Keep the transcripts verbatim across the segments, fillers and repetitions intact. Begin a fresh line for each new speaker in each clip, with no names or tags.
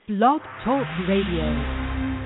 Blog Talk Radio.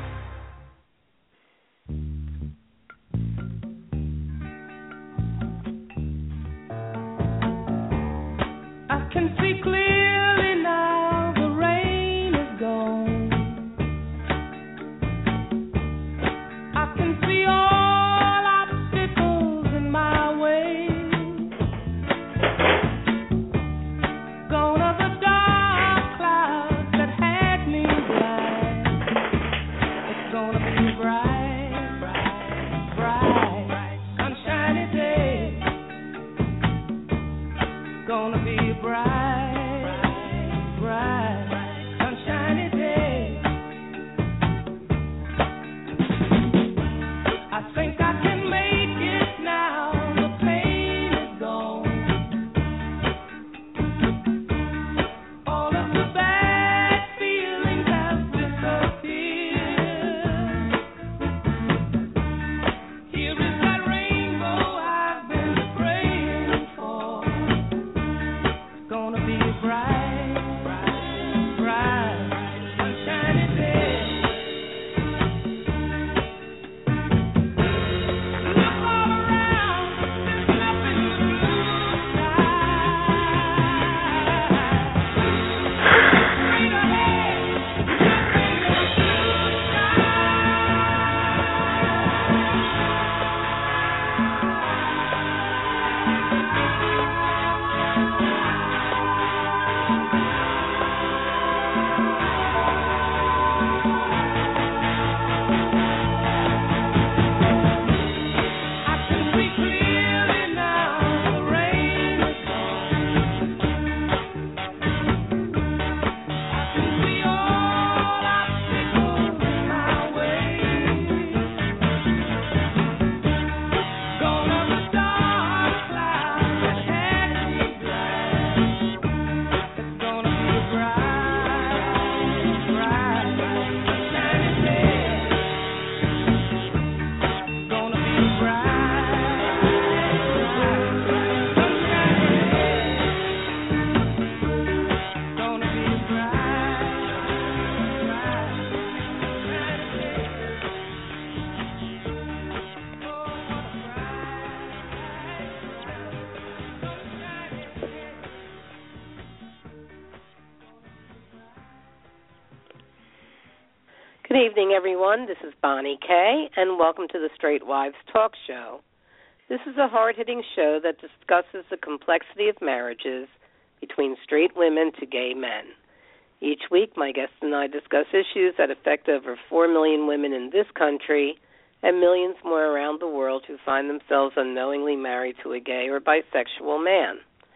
Good evening, everyone. This is Bonnie Kay, and welcome to the Straight Wives Talk Show. This is a hard-hitting show that discusses the complexity of marriages between straight women to gay men. Each week, my guests and I discuss issues that affect over four million women in this country and millions more around the world who find themselves unknowingly married to a gay or bisexual man.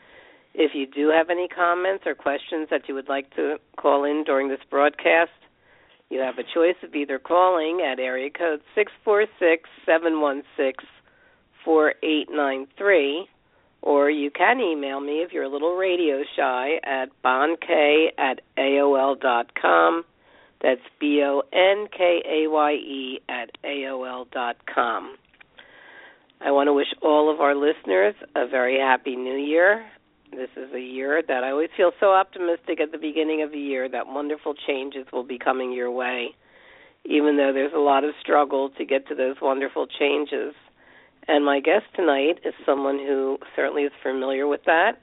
If you do have any comments or questions that you would like to call in during this broadcast, you have a choice of either calling at area code six four six, seven one six, four eight nine three, or you can email me if you're a little radio shy at bonkay at A O L dot com. That's B O N K A Y E at A O L dot com. I want to wish all of our listeners a very happy new year. This is a year that I always feel so optimistic at the beginning of the year that wonderful changes will be coming your way, even though there's a lot of struggle to get to those wonderful changes. And my guest tonight is someone who certainly is familiar with that,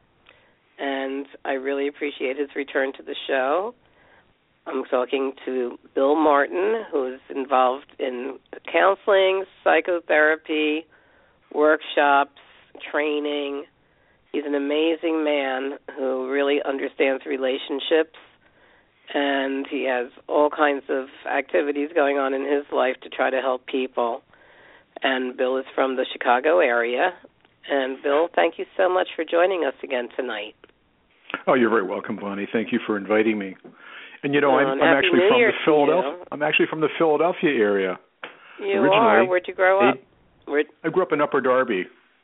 and I really appreciate his return to the show. I'm talking to Bill Martin, who is involved in counseling, psychotherapy, workshops, training. He's an amazing man who really understands relationships, and he has all kinds of activities going on in his life to try to help people. And Bill is from the Chicago area. And, Bill, thank you so much for joining us again tonight.
Oh, you're very welcome, Bonnie. Thank you for inviting me. And, you know,
well,
I'm, I'm actually from
Year
the Philadelphia. I'm actually from the Philadelphia area.
You
originally.
are. Where'd you grow up?
Where'd... I grew up in Upper Darby.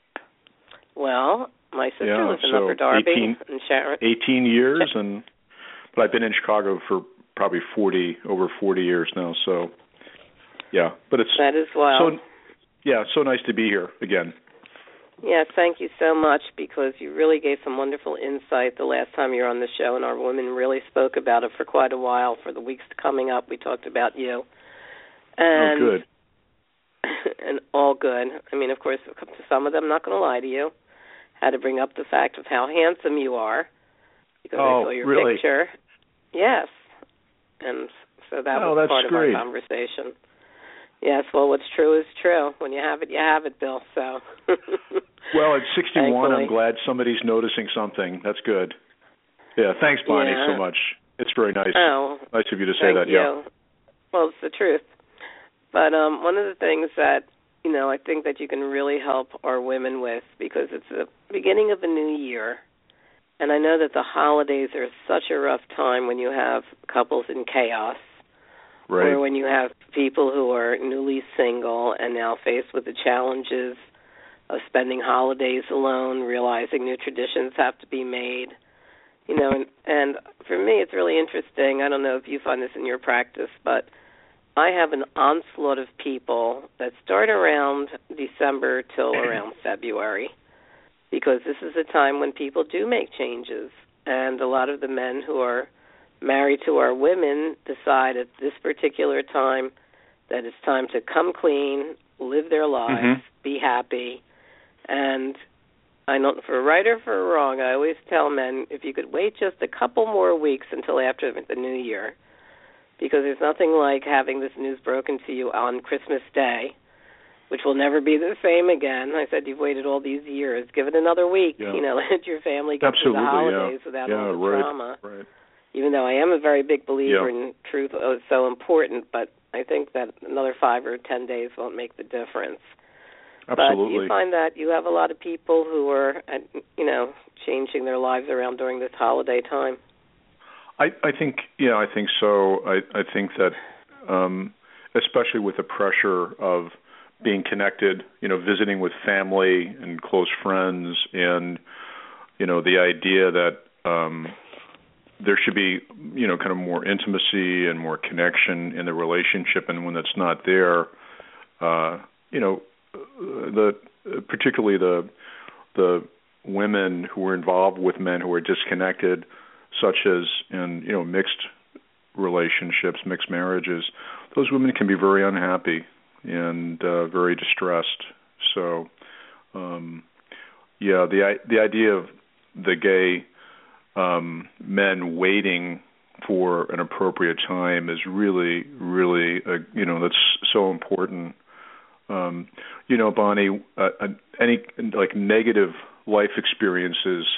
Well, my sister
yeah,
lives in
so
Upper Darby
eighteen,
in Sharon.
eighteen years, and but I've been in Chicago for probably forty, over forty years now. So, yeah, but it's
that is well.
So, yeah, so nice to be here again.
Yes, thank you so much, because you really gave some wonderful insight the last time you were on the show, and our women really spoke about it for quite a while. For the weeks coming up, we talked about you. And,
oh, good.
And all good. I mean, of course, to some of them, I'm not going to lie to you, had to bring up the fact of how handsome you are, because
oh,
I saw your
really?
picture. Yes. And so that
oh,
was
that's
part
great.
of our conversation. Yes, well, what's true is true. When you have it, you have it, Bill. So.
Well, at sixty-one,
Thankfully.
I'm glad somebody's noticing something. That's good. Yeah, thanks, Bonnie,
yeah.
so much. It's very nice.
Oh,
nice of you to say
thank
that.
you.
Yeah.
Well, it's the truth. But um, one of the things that, you know, I think that you can really help our women with, because it's the beginning of a new year, and I know that the holidays are such a rough time when you have couples in chaos.
Right.
Or when you have people who are newly single and now faced with the challenges of spending holidays alone, realizing new traditions have to be made. You know, and, and for me it's really interesting. I don't know if you find this in your practice, but I have an onslaught of people that start around December till around February, because this is a time when people do make changes, and a lot of the men who are married to our women decide at this particular time that it's time to come clean, live their lives,
mm-hmm.
be happy. And I know, for right or for wrong, I always tell men, if you could wait just a couple more weeks until after the new year, because there's nothing like having this news broken to you on Christmas Day, which will never be the same again. I said, you've waited all these years. Give it another week.
Yeah.
You know, let your family get
Absolutely,
through the holidays
yeah.
without
yeah,
all the
right,
drama.
Right.
Even though I am a very big believer
yeah.
in truth, oh, it's so important, but I think that another five or ten days won't make the difference.
Absolutely.
But you find that you have a lot of people who are, you know, changing their lives around during this holiday time.
I, I think, yeah, I think so. I, I think that, um, especially with the pressure of being connected, you know, visiting with family and close friends, and, you know, the idea that um, there should be, you know, kind of more intimacy and more connection in the relationship, and when that's not there, uh, you know, the particularly the the women who are involved with men who are disconnected, such as in, you know, mixed relationships, mixed marriages, those women can be very unhappy and uh, very distressed. So, um, yeah, the the idea of the gay um, men waiting for an appropriate time is really, really, uh, you know, that's so important. Um, you know, Bonnie, uh, any like negative life experiences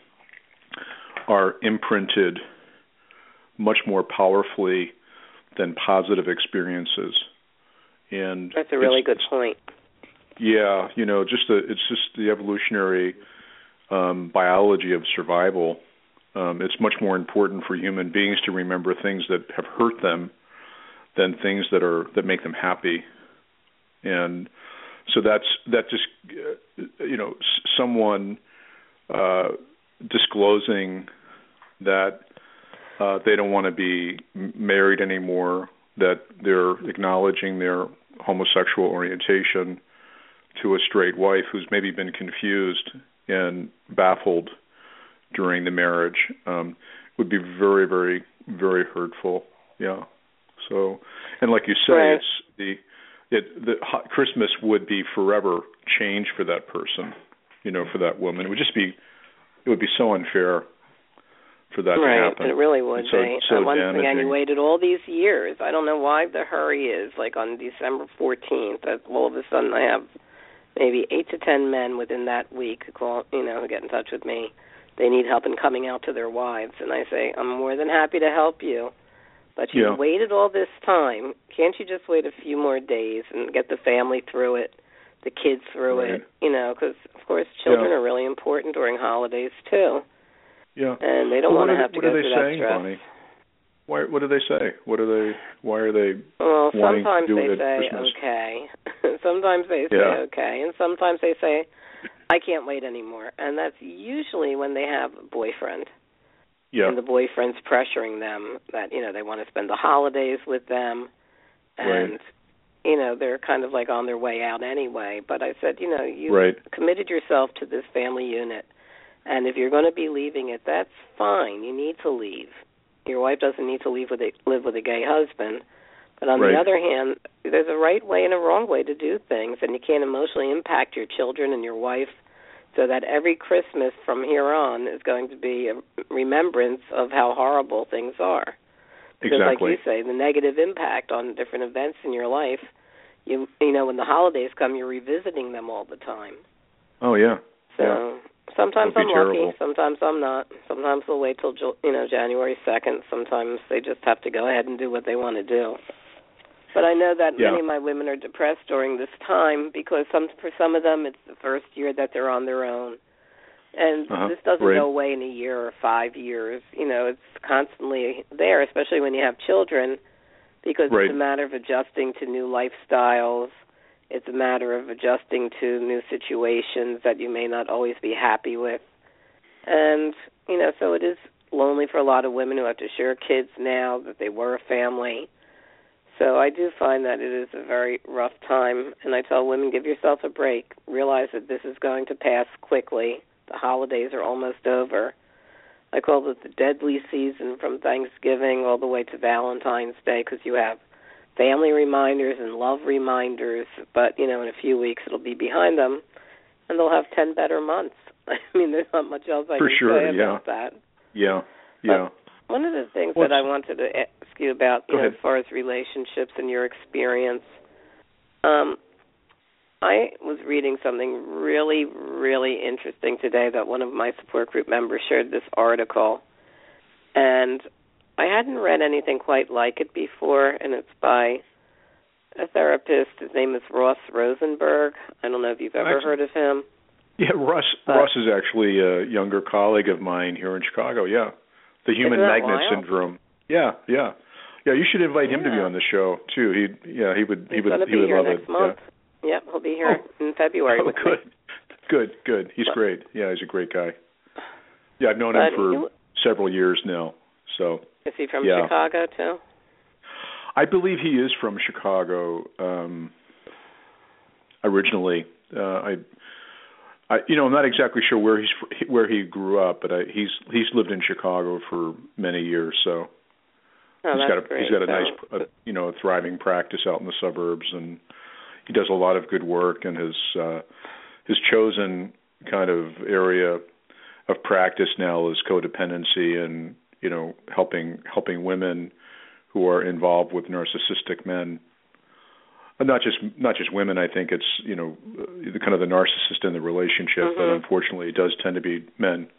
are imprinted much more powerfully than positive experiences. And
that's a really good point.
Yeah, you know, just the, it's just the evolutionary um, biology of survival. Um, it's much more important for human beings to remember things that have hurt them than things that are that make them happy. And so that's that just uh, you know, someone uh, disclosing that uh, they don't want to be married anymore, that they're acknowledging their homosexual orientation to a straight wife who's maybe been confused and baffled during the marriage, um, would be very, very, very hurtful. Yeah. So, and like you say,
right.
it's the it the Christmas would be forever changed for that person, you know, for that woman. It would just be, it would be so unfair for that
right.
to happen.
It really would
so,
be.
So
uh, once
damaging.
again, you waited all these years. I don't know why the hurry is. Like on December fourteenth, that all of a sudden I have maybe eight to ten men within that week who call, you know, who get in touch with me. They need help in coming out to their wives, and I say, I'm more than happy to help you. But you
yeah.
waited all this time. Can't you just wait a few more days and get the family through it, the kids through
right.
it? You know, because, of course, children
yeah.
are really important during holidays, too.
Yeah.
And they don't
well,
want to
are,
have to
what
go
are they
through
saying,
that stress.
Bonnie? Why, what do they say? What are they? Why are they?
Well,
wanting
sometimes
to do
they
it
say,
at Christmas?
okay. Sometimes they say,
yeah.
okay. And sometimes they say, I can't wait anymore. And that's usually when they have a boyfriend.
Yeah.
And the boyfriend's pressuring them that, you know, they want to spend the holidays with them. And,
right.
you know, they're kind of like on their way out anyway. But I said, you know, you
right.
committed yourself to this family unit, and if you're going to be leaving it, that's fine. You need to leave. Your wife doesn't need to leave with a, live with a gay husband. But on
right.
the other hand, there's a right way and a wrong way to do things, and you can't emotionally impact your children and your wife so that every Christmas from here on is going to be a remembrance of how horrible things are. Because
exactly.
like you say, the negative impact on different events in your life, you you know, when the holidays come, you're revisiting them all the time.
Oh, yeah.
So
yeah.
sometimes I'm
terrible.
lucky, sometimes I'm not. Sometimes they'll wait till, you know, January second. Sometimes they just have to go ahead and do what they want to do. But I know that
yeah.
many of my women are depressed during this time because some for some of them it's the first year that they're on their own. And
uh-huh.
this doesn't
right.
go away in a year or five years. You know, it's constantly there, especially when you have children, because
right.
it's a matter of adjusting to new lifestyles. It's a matter of adjusting to new situations that you may not always be happy with. And, you know, so it is lonely for a lot of women who have to share kids now that they were a family. So I do find that it is a very rough time, and I tell women, give yourself a break. Realize that this is going to pass quickly. The holidays are almost over. I call it the deadly season from Thanksgiving all the way to Valentine's Day because you have family reminders and love reminders, but, you know, in a few weeks it'll be behind them, and they'll have ten better months. I mean, there's not much else I
For
can
sure,
say
yeah.
about that.
Yeah, yeah.
But one of the things
What's,
that I wanted to ask you about, you know,
ahead.
as far as relationships and your experience, um, I was reading something really, really interesting today that one of my support group members shared this article, and I hadn't read anything quite like it before, and it's by a therapist. His name is Ross Rosenberg. I don't know if you've ever
Actually,
heard of him.
Yeah, Ross,
but,
Ross is actually a younger colleague of mine here in Chicago, yeah. The human magnet
wild?
syndrome. Yeah, yeah. Yeah, you should invite
yeah.
him to be on the show too. He yeah, he would he
He's
would
gonna
he
be
would
here
love
next
it.
month.
Yeah.
Yep, he'll be here
oh.
in February
oh,
with
good.
me.
Good, good. He's
but,
great. Yeah, he's a great guy. Yeah, I've known
but
him for
you,
several years now. So
is he from
yeah.
Chicago too?
I believe he is from Chicago um, originally. Uh, I, I, you know, I'm not exactly sure where he's where he grew up, but I, he's he's lived in Chicago for many years. So
oh,
he's
that's
got a
great.
he's got a
so,
nice, a, you know, a thriving practice out in the suburbs, and he does a lot of good work. And his uh, his chosen kind of area of practice now is codependency, and you know, helping helping women who are involved with narcissistic men. Not just not just women. I think it's, you know, the kind of the narcissist in the relationship,
mm-hmm.
but unfortunately it does tend to be men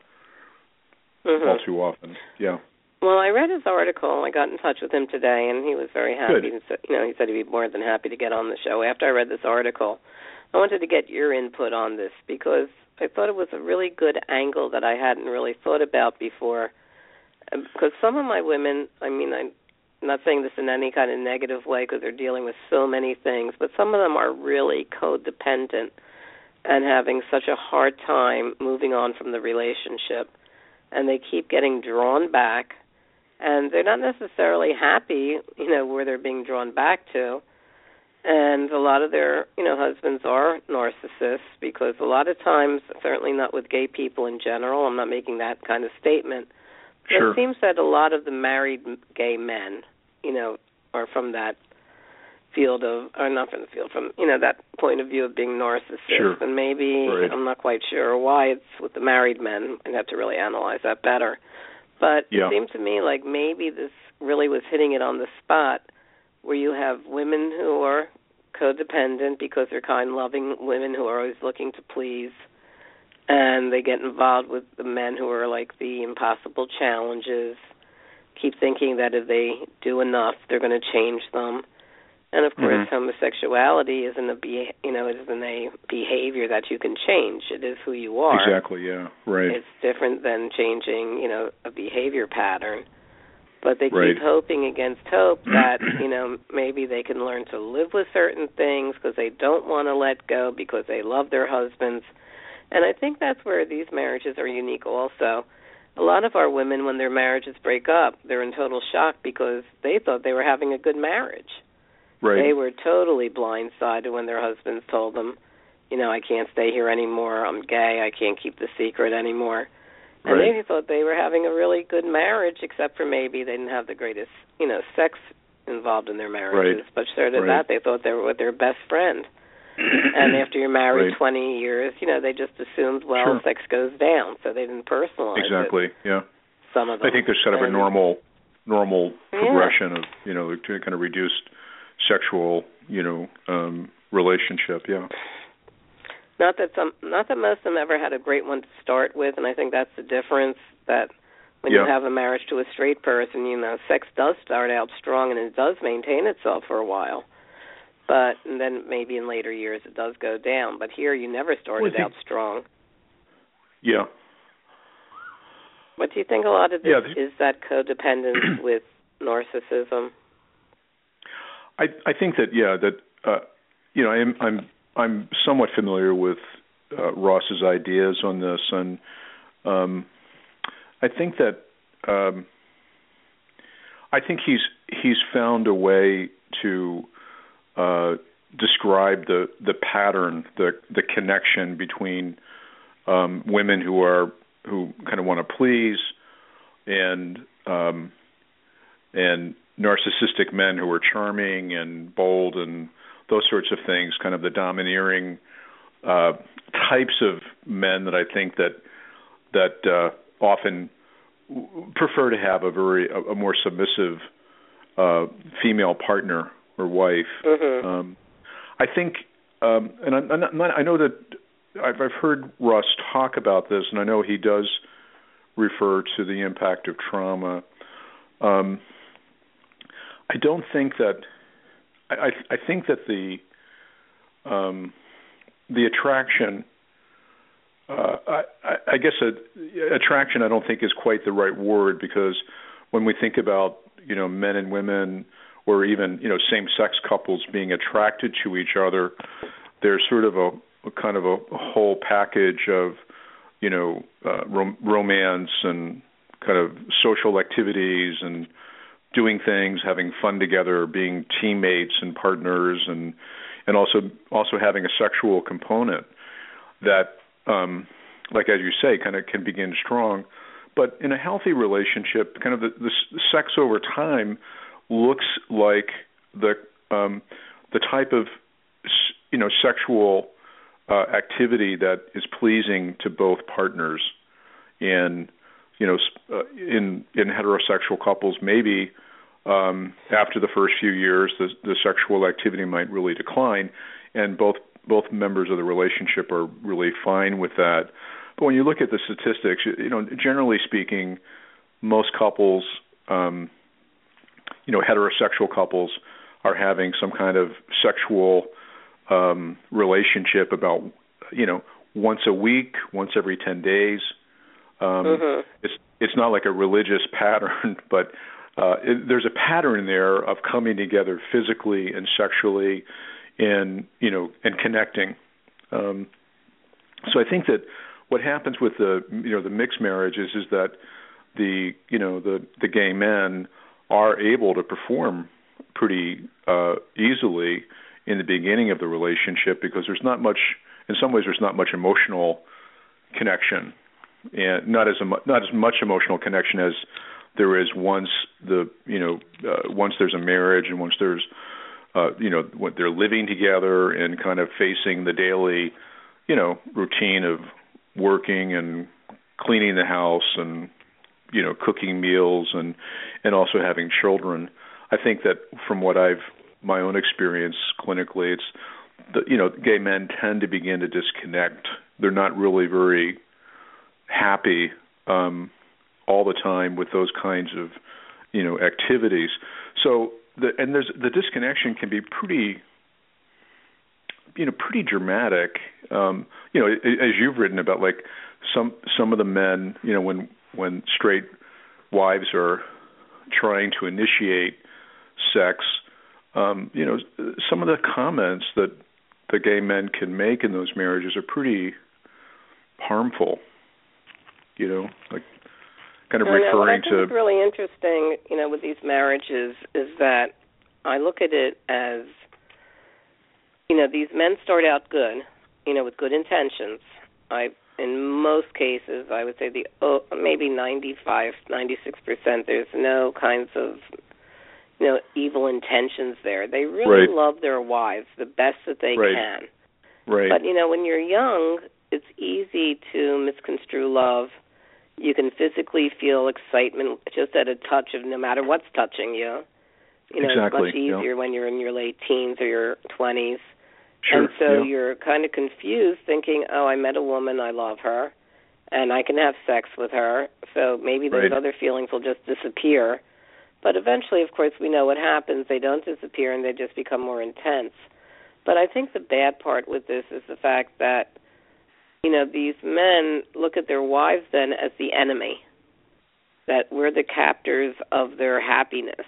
mm-hmm.
all too often. Yeah.
Well, I read his article. I got in touch with him today, and he was very happy.
Good.
He said, you know, he said he'd be more than happy to get on the show. After I read this article, I wanted to get your input on this because I thought it was a really good angle that I hadn't really thought about before. Because some of my women, I mean, I'm not saying this in any kind of negative way because they're dealing with so many things, but some of them are really codependent and having such a hard time moving on from the relationship. And they keep getting drawn back, and they're not necessarily happy, you know, where they're being drawn back to. And a lot of their, you know, husbands are narcissists because a lot of times, certainly not with gay people in general, I'm not making that kind of statement, but
sure.
it seems that a lot of the married gay men, you know, are from that field of, or not from the field, from, you know, that point of view of being narcissist.
Sure.
And maybe,
right.
I'm not quite sure why it's with the married men. I'd have to really analyze that better. But
yeah.
it seemed to me like maybe this really was hitting it on the spot where you have women who are codependent because they're kind-loving women who are always looking to please, and they get involved with the men who are like the impossible challenges, keep thinking that if they do enough, they're going to change them. And of course, mm-hmm. homosexuality isn't a be- you know, it isn't a behavior that you can change. It is who you are.
Exactly. Yeah. Right.
It's different than changing, you know, a behavior pattern. But they
right.
keep hoping against hope that, you know, maybe they can learn to live with certain things because they don't want to let go because they love their husbands. And I think that's where these marriages are unique also. A lot of our women, when their marriages break up, they're in total shock because they thought they were having a good marriage.
Right.
They were totally blindsided when their husbands told them, you know, I can't stay here anymore, I'm gay, I can't keep the secret anymore. And
right.
they thought they were having a really good marriage, except for maybe they didn't have the greatest, you know, sex involved in their marriages.
Right.
But short of
right.
that, they thought they were with their best friend. And after you're married
right.
twenty years, you know, they just assumed, well,
sure.
sex goes down, so they didn't personalize
exactly.
it.
Exactly, yeah.
Some of them.
I think there's kind of
and,
a normal normal
yeah.
progression of, you know, to kind of reduced sexual, you know, um, relationship, yeah.
Not that some, not that most of them ever had a great one to start with, and I think that's the difference, that when
yeah.
you have a marriage to a straight person, you know, sex does start out strong and it does maintain itself for a while. But and then maybe in later years it does go down. But here you never started
well,
out strong.
Yeah.
But do you think a lot of this
yeah,
is that codependence with narcissism?
I I think that yeah that uh, you know I'm I'm I'm somewhat familiar with uh, Ross's ideas on this, and um, I think that um, I think he's he's found a way to uh, describe the the pattern, the the connection between um, women who are who kind of want to please and um, and narcissistic men who are charming and bold and those sorts of things, kind of the domineering uh, types of men that I think that that uh, often prefer to have a very a, a more submissive uh, female partner or wife.
Mm-hmm.
Um, I think, um, and I'm, I'm not, I know that I've, I've heard Ross talk about this, and I know he does refer to the impact of trauma. Um, I don't think that. I, I think that the um, the attraction. Uh, I, I guess a, attraction I don't think is quite the right word, because when we think about, you know, men and women, or even, you know, same-sex couples being attracted to each other, there's sort of a, a kind of a, a whole package of, you know, uh, rom- romance and kind of social activities and doing things, having fun together, being teammates and partners, and and also also having a sexual component that, um, like as you say, kind of can begin strong. But in a healthy relationship, kind of the, the sex over time looks like the um, the type of, you know, sexual uh, activity that is pleasing to both partners. And, you know, uh, in in heterosexual couples, maybe um, after the first few years, the, the sexual activity might really decline, and both both members of the relationship are really fine with that. But when you look at the statistics, you know, generally speaking, most couples, um, you know, heterosexual couples are having some kind of sexual um, relationship about, you know, once a week, once every ten days. Um, mm-hmm. It's it's not like a religious pattern, but uh, it, there's a pattern there of coming together physically and sexually, and you know, and connecting. Um, so I think that what happens with the you know the mixed marriages is that the you know the the gay men are able to perform pretty uh, easily in the beginning of the relationship, because there's not much, in some ways, there's not much emotional connection, and not as a, not as much emotional connection as there is once the you know uh, once there's a marriage, and once there's uh, you know what they're living together and kind of facing the daily you know routine of working and cleaning the house and you know cooking meals and and also having children. I think that from what I've my own experience clinically, it's the, you know gay men tend to begin to disconnect. They're not really very happy um, all the time with those kinds of you know activities. So the and there's the disconnection can be pretty you know pretty dramatic. Um, you know as you've written about, like some some of the men you know when when straight wives are trying to initiate sex, um, you know, some of the comments that the gay men can make in those marriages are pretty harmful, you know, like kind of
well,
referring
yeah, what I think
to...
is really interesting, you know, with these marriages is that I look at it as, you know, these men start out good, you know, with good intentions. I, in most cases, I would say the oh, maybe ninety-five, ninety-six percent, there's no kinds of, you know, evil intentions there. They really
right.
love their wives the best that they
right.
can.
Right.
But, you know, when you're young, it's easy to misconstrue love. You can physically feel excitement just at a touch of no matter what's touching you. You know,
exactly.
it's much easier
yeah.
when you're in your late teens or your twenties.
Sure.
And so
yeah.
you're kind of confused thinking, oh, I met a woman, I love her, and I can have sex with her, so maybe those
right.
other feelings will just disappear. But eventually, of course, we know what happens. They don't disappear and they just become more intense. But I think the bad part with this is the fact that, you know, these men look at their wives then as the enemy, that we're the captors of their happiness,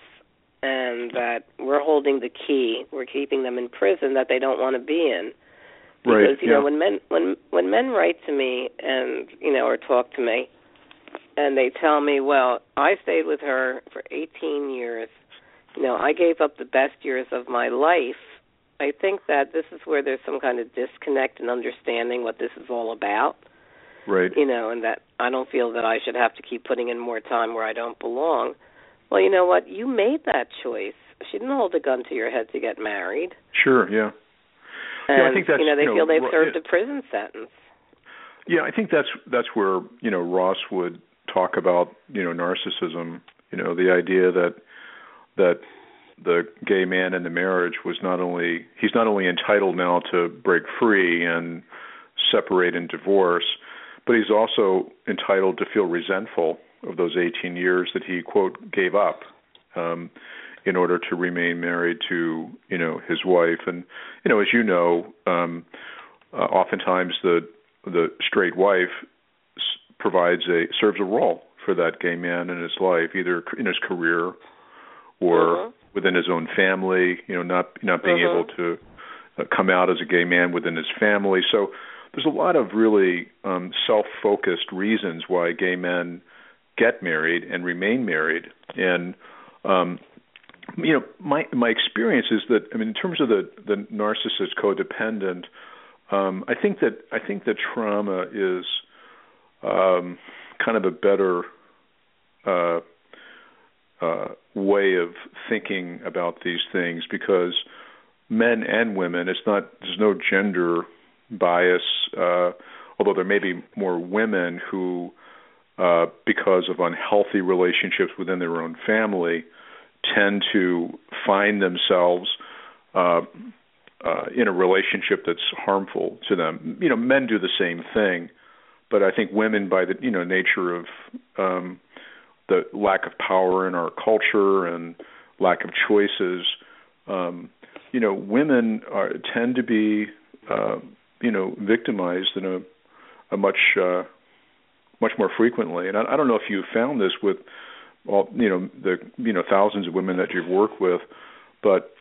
and that we're holding the key. We're keeping them in prison that they don't want to be in. Because,
right,
you
yeah.
know, when men when when men write to me and, you know, or talk to me, and they tell me, well, I stayed with her for eighteen years. You know, I gave up the best years of my life. I think that this is where there's some kind of disconnect in understanding what this is all about.
Right.
You know, and that I don't feel that I should have to keep putting in more time where I don't belong. Well, you know what? You made that choice. She didn't hold a gun to your head to get married.
Sure, yeah.
And,
yeah, I think that's,
you know, they
you know,
feel they've
Ro-
served
yeah.
a prison sentence.
Yeah, I think that's that's where, you know, Ross would talk about, you know, narcissism, you know, the idea that that the gay man in the marriage was not only, he's not only entitled now to break free and separate and divorce, but he's also entitled to feel resentful of those eighteen years that he, quote, gave up um, in order to remain married to, you know, his wife. And, you know, as you know, um, uh, oftentimes the the straight wife s- provides a, serves a role for that gay man in his life, either in his career or
mm-hmm.
within his own family, you know, not not being
mm-hmm.
able to uh, come out as a gay man within his family. So there's a lot of really um, self-focused reasons why gay men get married and remain married. And, um, you know, my my experience is that, I mean, in terms of the, the narcissist codependent, um, I think that I think that trauma is um, kind of a better uh, uh, way of thinking about these things, because men and women, it's not, there's no gender bias, uh, although there may be more women who, uh, because of unhealthy relationships within their own family, tend to find themselves uh, uh, in a relationship that's harmful to them. You know, men do the same thing, but I think women, by the, you know, nature of um, the lack of power in our culture and lack of choices, um, you know, women are, tend to be, uh, you know, victimized in a, a much, uh, much more frequently. And I, I don't know if you found this with all, you know, the, you know, thousands of women that you've worked with, but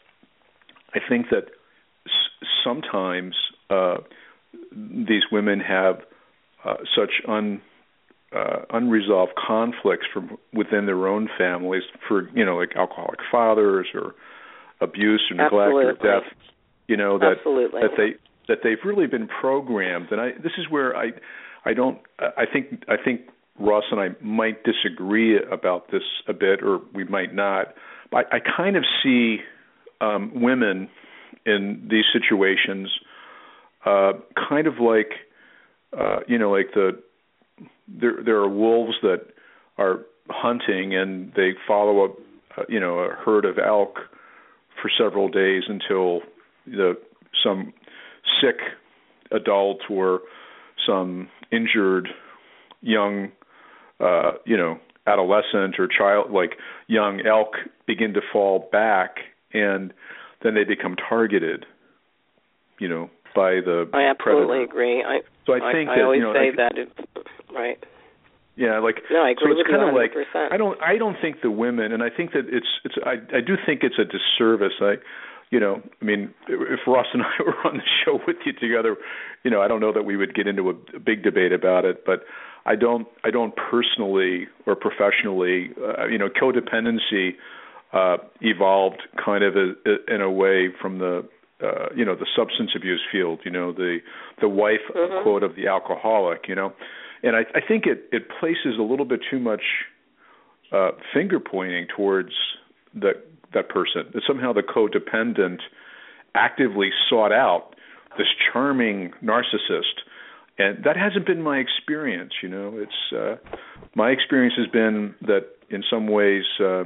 I think that s- sometimes uh, these women have uh, such un, uh, unresolved conflicts from within their own families, for, you know, like alcoholic fathers or abuse or neglect
Absolutely.
or death, you know, that
Absolutely.
that they that they've really been programmed. And I this is where I I don't I think I think Ross and I might disagree about this a bit, or we might not. But I, I kind of see um, women in these situations uh, kind of like uh, you know, like the there there are wolves that are hunting and they follow a you know a herd of elk for several days until the some sick adult or some injured young uh, you know adolescent or child, like young elk, begin to fall back, and then they become targeted, you know, by the
I absolutely
predator.
agree. I
so I think
I,
that
I always
you know,
say
like,
that it, right.
Yeah, like
no, I agree
so it's
with
kind
you
of
one
like
hundred percent.
I don't I don't think the women, and I think that it's it's I I do think it's a disservice. I you know I mean if Ross and I were on the show with you together, you know I don't know that we would get into a, a big debate about it, but I don't I don't personally or professionally uh, you know codependency uh, evolved kind of a, a, in a way from the uh, you know the substance abuse field. You know, the the wife mm-hmm. quote of the alcoholic. You know, and I, I think it it places a little bit too much uh, finger pointing towards that that person. That somehow the codependent actively sought out this charming narcissist. And that hasn't been my experience, you know. It's uh, my experience has been that in some ways uh,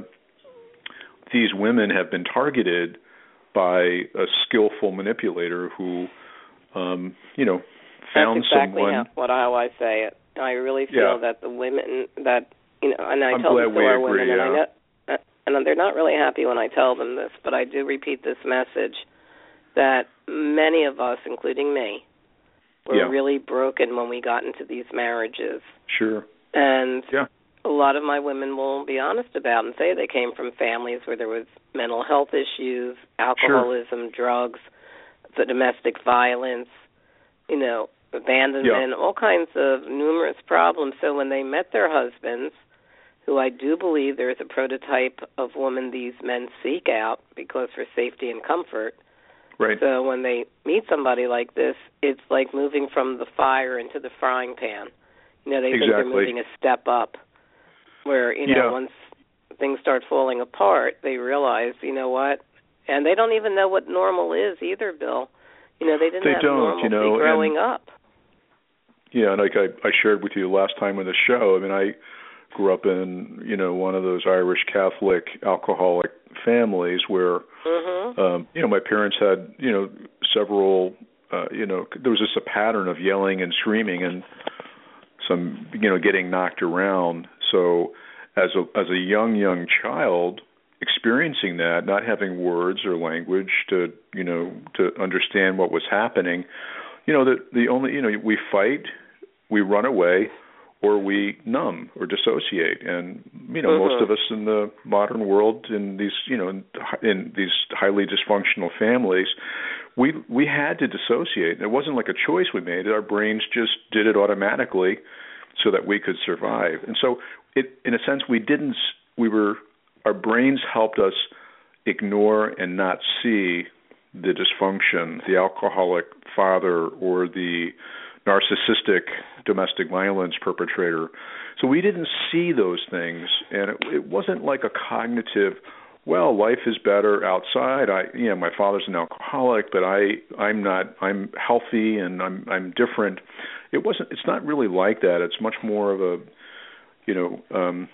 these women have been targeted by a skillful manipulator who, um, you know, found
That's exactly
someone.
How, what I always say. It. I really feel
yeah.
that the women that you know, and I
I'm
tell
glad
this to
we
our
agree,
women,
yeah.
and I know, and they're not really happy when I tell them this, but I do repeat this message that many of us, including me, were
yeah.
really broken when we got into these marriages.
Sure.
And
yeah.
a lot of my women will be honest about and say they came from families where there was mental health issues, alcoholism,
sure.
drugs, the domestic violence, you know, abandonment,
yeah.
all kinds of numerous problems. So when they met their husbands, who I do believe there is a prototype of woman these men seek out because for safety and comfort.
Right.
So when they meet somebody like this, it's like moving from the fire into the frying pan. You know, they
exactly.
think they're moving a step up where, you know,
yeah.
once things start falling apart, they realize, you know what, and they don't even know what normal is either, Bill. You know, they didn't
they
have
don't,
normalcy
you know,
growing
and,
up.
Yeah, and like I, I shared with you last time on the show, I mean, I grew up in, you know, one of those Irish Catholic alcoholic families where,
mm-hmm.
um, you know, my parents had, you know, several, uh, you know, there was just a pattern of yelling and screaming and some, you know, getting knocked around. So as a as a young, young child experiencing that, not having words or language to, you know, to understand what was happening, you know, the, the only, you know, we fight, we run away, or we numb or dissociate. And, you know,
mm-hmm.
most of us in the modern world, in these, you know, in, in these highly dysfunctional families, we we had to dissociate. It wasn't like a choice we made. Our brains just did it automatically so that we could survive. And so, it, in a sense, we didn't, we were, our brains helped us ignore and not see the dysfunction, the alcoholic father or the narcissistic domestic violence perpetrator. So we didn't see those things, and it, it wasn't like a cognitive, well, life is better outside. I, you know, my father's an alcoholic, but I, I'm not. I'm healthy, and I'm, I'm different. It wasn't. It's not really like that. It's much more of a, you know, um,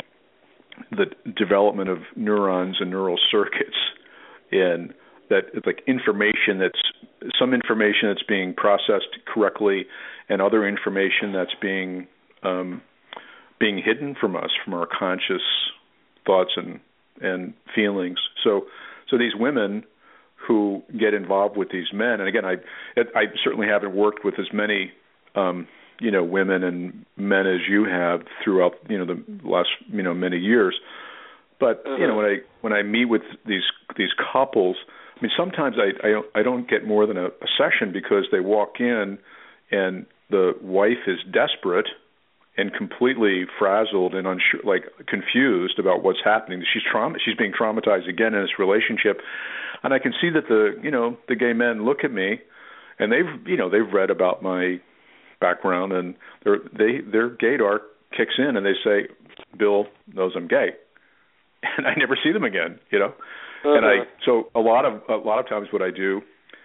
the development of neurons and neural circuits, and that it's like information that's some information that's being processed correctly, and other information that's being um, being hidden from us, from our conscious thoughts and and feelings. So, so these women who get involved with these men, and again, I I certainly haven't worked with as many um, you know women and men as you have throughout you know the last you know many years, but mm-hmm. you know when I when I meet with these these couples, I mean sometimes I I don't, I don't get more than a, a session because they walk in and the wife is desperate and completely frazzled and unsure, like confused about what's happening. She's trauma. She's being traumatized again in this relationship, and I can see that the you know the gay men look at me, and they've you know they've read about my background, and their they their gaydar kicks in, and they say, "Bill knows I'm gay," and I never see them again. You know, uh-huh. and I so a lot of a lot of times what I do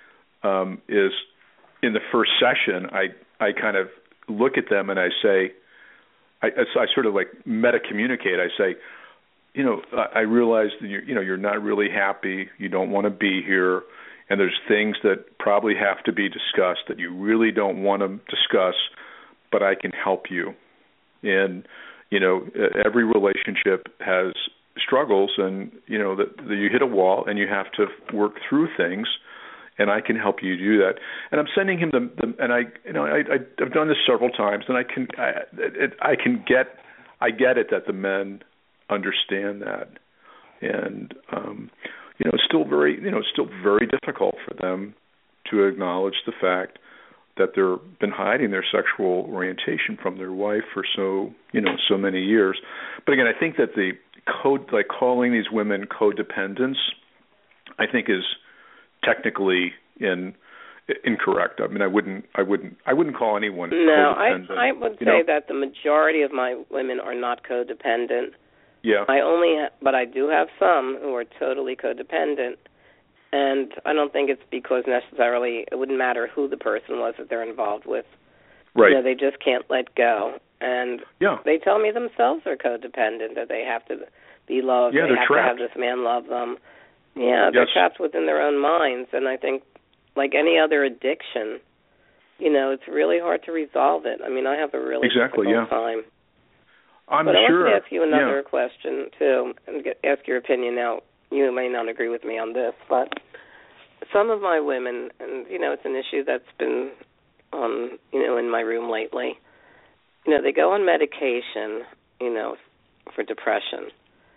um, is in the first session I I kind of look at them and I say. I, I sort of like meta-communicate. I say, you know, I realize that you're, you know, you're not really happy. You don't want to be here, and there's things that probably have to be discussed that you really don't want to discuss, but I can help you. And you know, every relationship has struggles, and you know that you hit a wall, and you have to work through things. And I can help you do that. And I'm sending him the, the and I, you know, I, I, I've done this several times, and I can, I, it, I can get, I get it that the men understand that, and um, you know, it's still very, you know, it's still very difficult for them to acknowledge the fact that they've been hiding their sexual orientation from their wife for so, you know, so many years. But again, I think that the code like calling these women codependents, I think is technically in incorrect. I mean, I wouldn't, I wouldn't, I wouldn't call anyone
no,
codependent.
I, I would say
know?
that the majority of my women are not codependent.
Yeah.
I only, ha- but I do have some who are totally codependent, and I don't think it's because necessarily it wouldn't matter who the person was that they're involved with.
Right.
You know, they just can't let go, and
yeah.
they tell me themselves they're codependent, that they have to be loved.
Yeah,
they
they're
have
trapped.
to have this man love them. Yeah, they're
yes.
trapped within their own minds, and I think, like any other addiction, you know, it's really hard to resolve it. I mean, I have a really
exactly,
difficult
yeah.
time.
I'm
but I
sure.
want to ask you another
yeah.
question, too, and get, ask your opinion. Now, you may not agree with me on this, but some of my women, and, you know, it's an issue that's been, um, you know, in my room lately, you know, they go on medication, you know, for depression.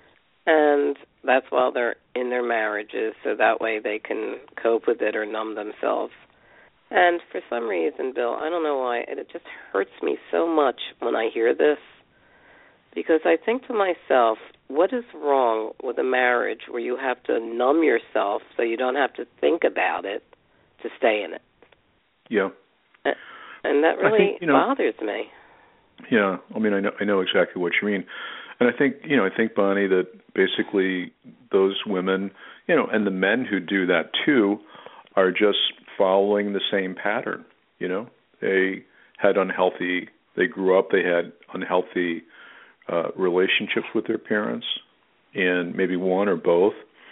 And that's while they're in their marriages, so that way they can cope with it or numb themselves. And for some reason, Bill, I don't know why, it just hurts me so much when I hear this, because I think to myself, what is wrong with a marriage where you have to numb yourself so you don't have to think about it to stay in it?
Yeah.
And that really
think, you know,
bothers me.
Yeah, I mean, I know, I know exactly what you mean. And I think, you know, I think, Bonnie, that basically those women, you know, and the men who do that too, are just following the same pattern. You know, they had unhealthy, they grew up, they had unhealthy uh, relationships with their parents, and maybe one or both.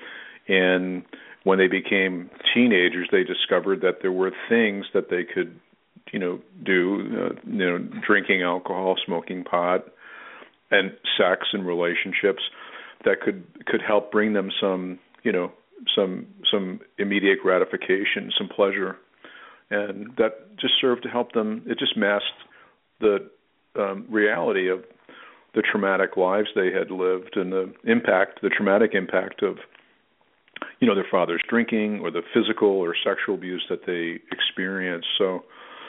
And when they became teenagers, they discovered that there were things that they could, you know, do, uh, you know, drinking alcohol, smoking pot, and sex and relationships that could could help bring them some, you know, some some immediate gratification, some pleasure, and that just served to help them. It just masked the um, reality of the traumatic lives they had lived and the impact, the traumatic impact of, you know, their father's drinking or the physical or sexual abuse that they experienced. So,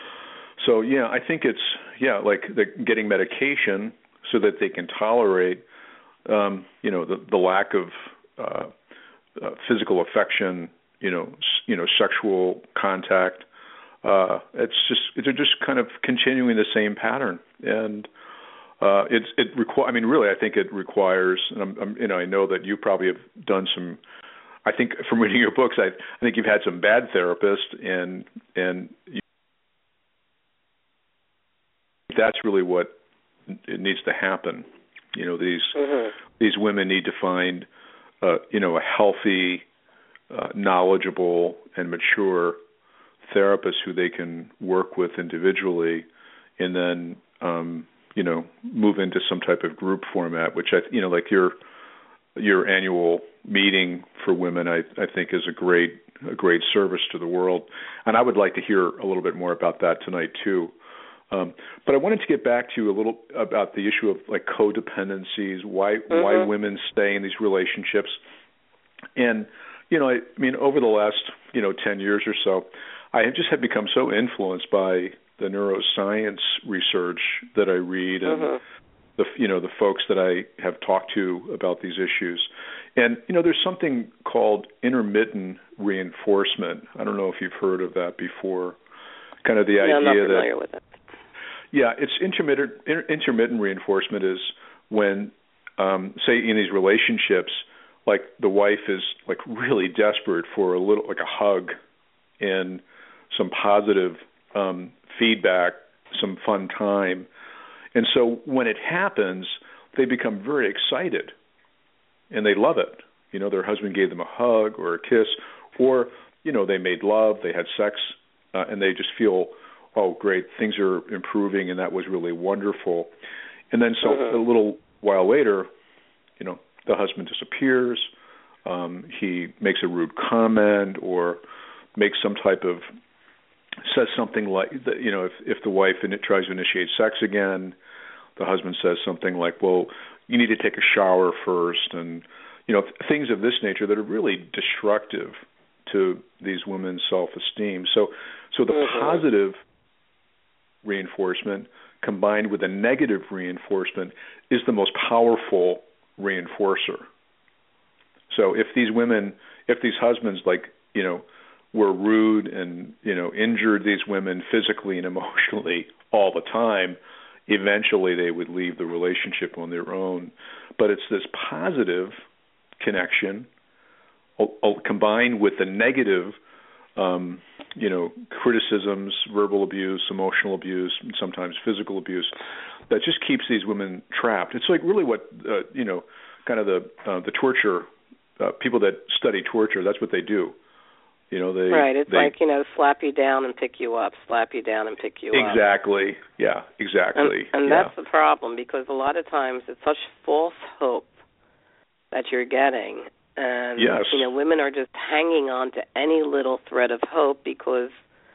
so yeah, I think it's yeah, like the, getting medication so that they can tolerate, um, you know, the, the lack of uh, uh, physical affection, you know, s- you know, sexual contact. Uh, it's just they're just kind of continuing the same pattern, and uh, it's it require. I mean, really, I think it requires. And I'm, I'm, you know, I know that you probably have done some. I think from reading your books, I, I think you've had some bad therapists, and and you, that's really what it needs to happen. You know, these
mm-hmm.
these women need to find, uh, you know, a healthy, uh, knowledgeable, and mature therapist who they can work with individually, and then, um, you know, move into some type of group format, which I, you know, like your your annual meeting for women, I, I think is a great a great service to the world, and I would like to hear a little bit more about that tonight too. Um, but I wanted to get back to you a little about the issue of like codependencies, why
mm-hmm.
why women stay in these relationships, and you know, I, I mean, over the last you know ten years or so, I have just have become so influenced by the neuroscience research that I read and
mm-hmm.
the you know the folks that I have talked to about these issues, and you know, there's something called intermittent reinforcement. I don't know if you've heard of that before. Kind of the
yeah,
idea
I'm not familiar
that
with it.
Yeah, it's intermittent. Inter, intermittent reinforcement is when, um, say, in these relationships, like the wife is like really desperate for a little, like a hug, and some positive um, feedback, some fun time, and so when it happens, they become very excited, and they love it. You know, their husband gave them a hug or a kiss, or you know, they made love, they had sex, uh, and they just feel, oh, great, things are improving, and that was really wonderful. And then so
mm-hmm.
a little while later, you know, the husband disappears. Um, he makes a rude comment or makes some type of, says something like, you know, if, if the wife in it tries to initiate sex again, the husband says something like, well, you need to take a shower first, and, you know, things of this nature that are really destructive to these women's self-esteem. So, so the
mm-hmm.
positive reinforcement combined with the negative reinforcement is the most powerful reinforcer. So if these women, if these husbands, like, you know, were rude and, you know, injured these women physically and emotionally all the time, eventually they would leave the relationship on their own. But it's this positive connection combined with the negative, um, you know, criticisms, verbal abuse, emotional abuse, and sometimes physical abuse, that just keeps these women trapped. It's like really what, uh, you know, kind of the uh, the torture, uh, people that study torture, that's what they do. You know, they
right. It's
they,
like, you know, slap you down and pick you up, slap you down and pick you
exactly.
up.
Exactly. Yeah. Exactly.
And, and
yeah.
that's the problem, because a lot of times it's such false hope that you're getting, and
yes.
you know, women are just hanging on to any little thread of hope because,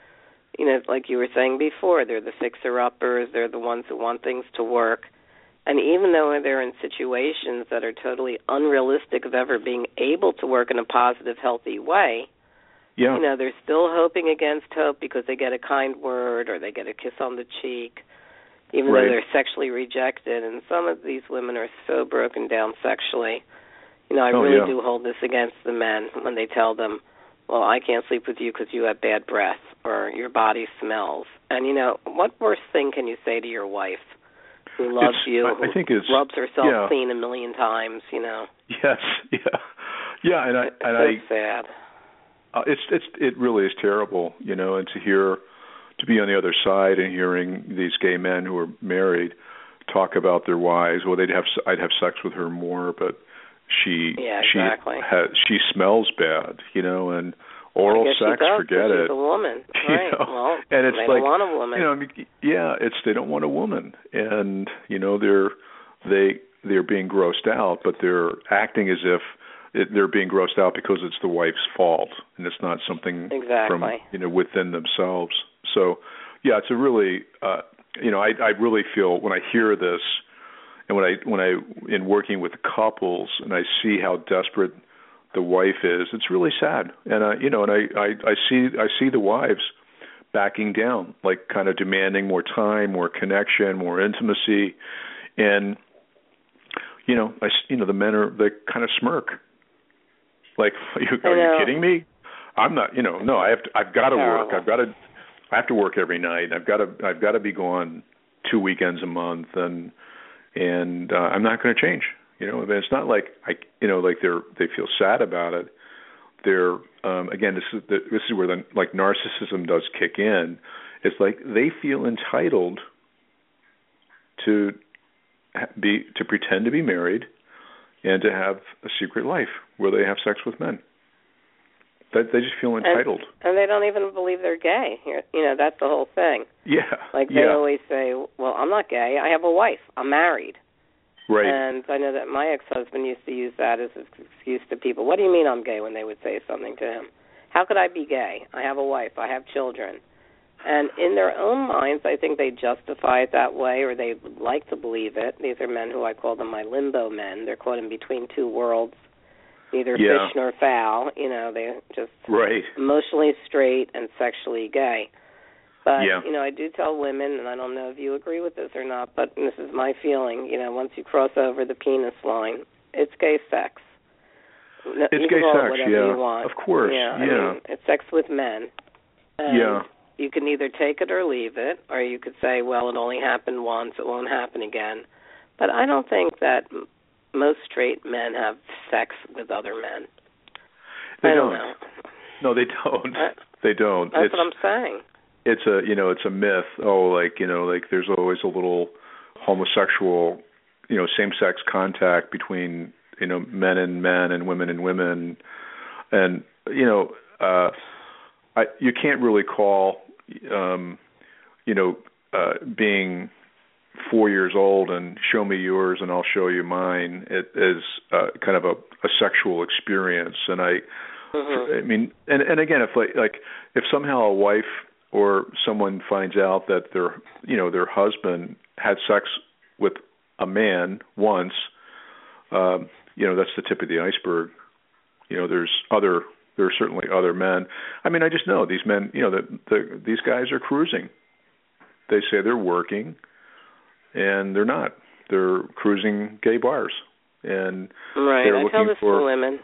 you know, like you were saying before, they're the fixer-uppers, they're the ones who want things to work, and even though they're in situations that are totally unrealistic of ever being able to work in a positive, healthy way.
Yeah.
You know, they're still hoping against hope because they get a kind word or they get a kiss on the cheek, even
right.
though they're sexually rejected. And some of these women are so broken down sexually. You know, I
oh,
really
yeah.
do hold this against the men when they tell them, well, I can't sleep with you because you have bad breath or your body smells. And, you know, what worse thing can you say to your wife who loves
it's,
you,
I,
who
I think it's,
rubs herself
yeah.
clean a million times, you know?
Yes, yeah. Yeah, and I...
It's
and
so
I,
sad.
Uh, it's it's it really is terrible, you know, and to hear, to be on the other side and hearing these gay men who are married talk about their wives. Well, they'd have I'd have sex with her more, but she
yeah,
she
exactly.
has, she smells bad, you know, and oral
I guess
sex,
she does,
forget
she's
it.
a woman,
you
right?
know?
Well,
and it's
they
like,
don't want a woman.
You know, I mean, yeah, it's they don't want a woman, and you know they're they they're being grossed out, but they're acting as if It, they're being grossed out because it's the wife's fault, and it's not something
exactly.
from you know within themselves. So, yeah, it's a really uh, you know I, I really feel when I hear this, and when I when I in working with couples and I see how desperate the wife is, it's really sad. And uh, you know, and I, I, I see I see the wives backing down, like kind of demanding more time, more connection, more intimacy, and you know, I you know the men are they kind of smirk. Like, are you, are you kidding me? I'm not. You know, no. I have to. I've got to work. I've got to. I have to work every night. I've got to. I've got to be gone two weekends a month, and and uh, I'm not going to change. You know, I mean, it's not like I. You know, like they're they feel sad about it. They're um, again. This is the, this is where the like narcissism does kick in. It's like they feel entitled to be to pretend to be married and to have a secret life where they have sex with men. That they just feel entitled.
And, and they don't even believe they're gay. You know, that's the whole thing.
Yeah.
Like they
yeah.
always say, well, I'm not gay. I have a wife. I'm married.
Right.
And I know that my ex-husband used to use that as an excuse to people. What do you mean I'm gay when they would say something to him? How could I be gay? I have a wife. I have children. And in their own minds, I think they justify it that way, or they would like to believe it. These are men who I call them my limbo men. They're caught in between two worlds, neither
yeah.
fish nor fowl. You know, they're just
right.
emotionally straight and sexually gay. But,
yeah.
you know, I do tell women, and I don't know if you agree with this or not, but this is my feeling, you know, once you cross over the penis line, it's gay sex.
It's
you
gay
can call
sex,
it whatever
yeah.
you want.
Of course,
yeah.
yeah.
I mean, it's sex with men. And
yeah.
you can either take it or leave it, or you could say, well, it only happened once, it won't happen again. But I don't think that m- most straight men have sex with other men.
They
I
don't.
don't know.
No, they don't.
I,
they don't.
That's
it's,
what I'm saying.
It's a, you know, it's a myth. Oh, like, you know, like there's always a little homosexual, you know, same-sex contact between, you know, men and men and women and women. And, you know, uh, I, you can't really call, um, you know, uh, being four years old and show me yours and I'll show you mine. It is uh, kind of a, a sexual experience. And I, mm-hmm. I mean, and, and again, if like, like if somehow a wife or someone finds out that their, you know, their husband had sex with a man once, um, you know, that's the tip of the iceberg. You know, there's other, there are certainly other men. I mean, I just know these men, you know, the, the, these guys are cruising. They say they're working, and they're not. They're cruising gay bars. and
right.
they're
I
looking
tell this
for
to women.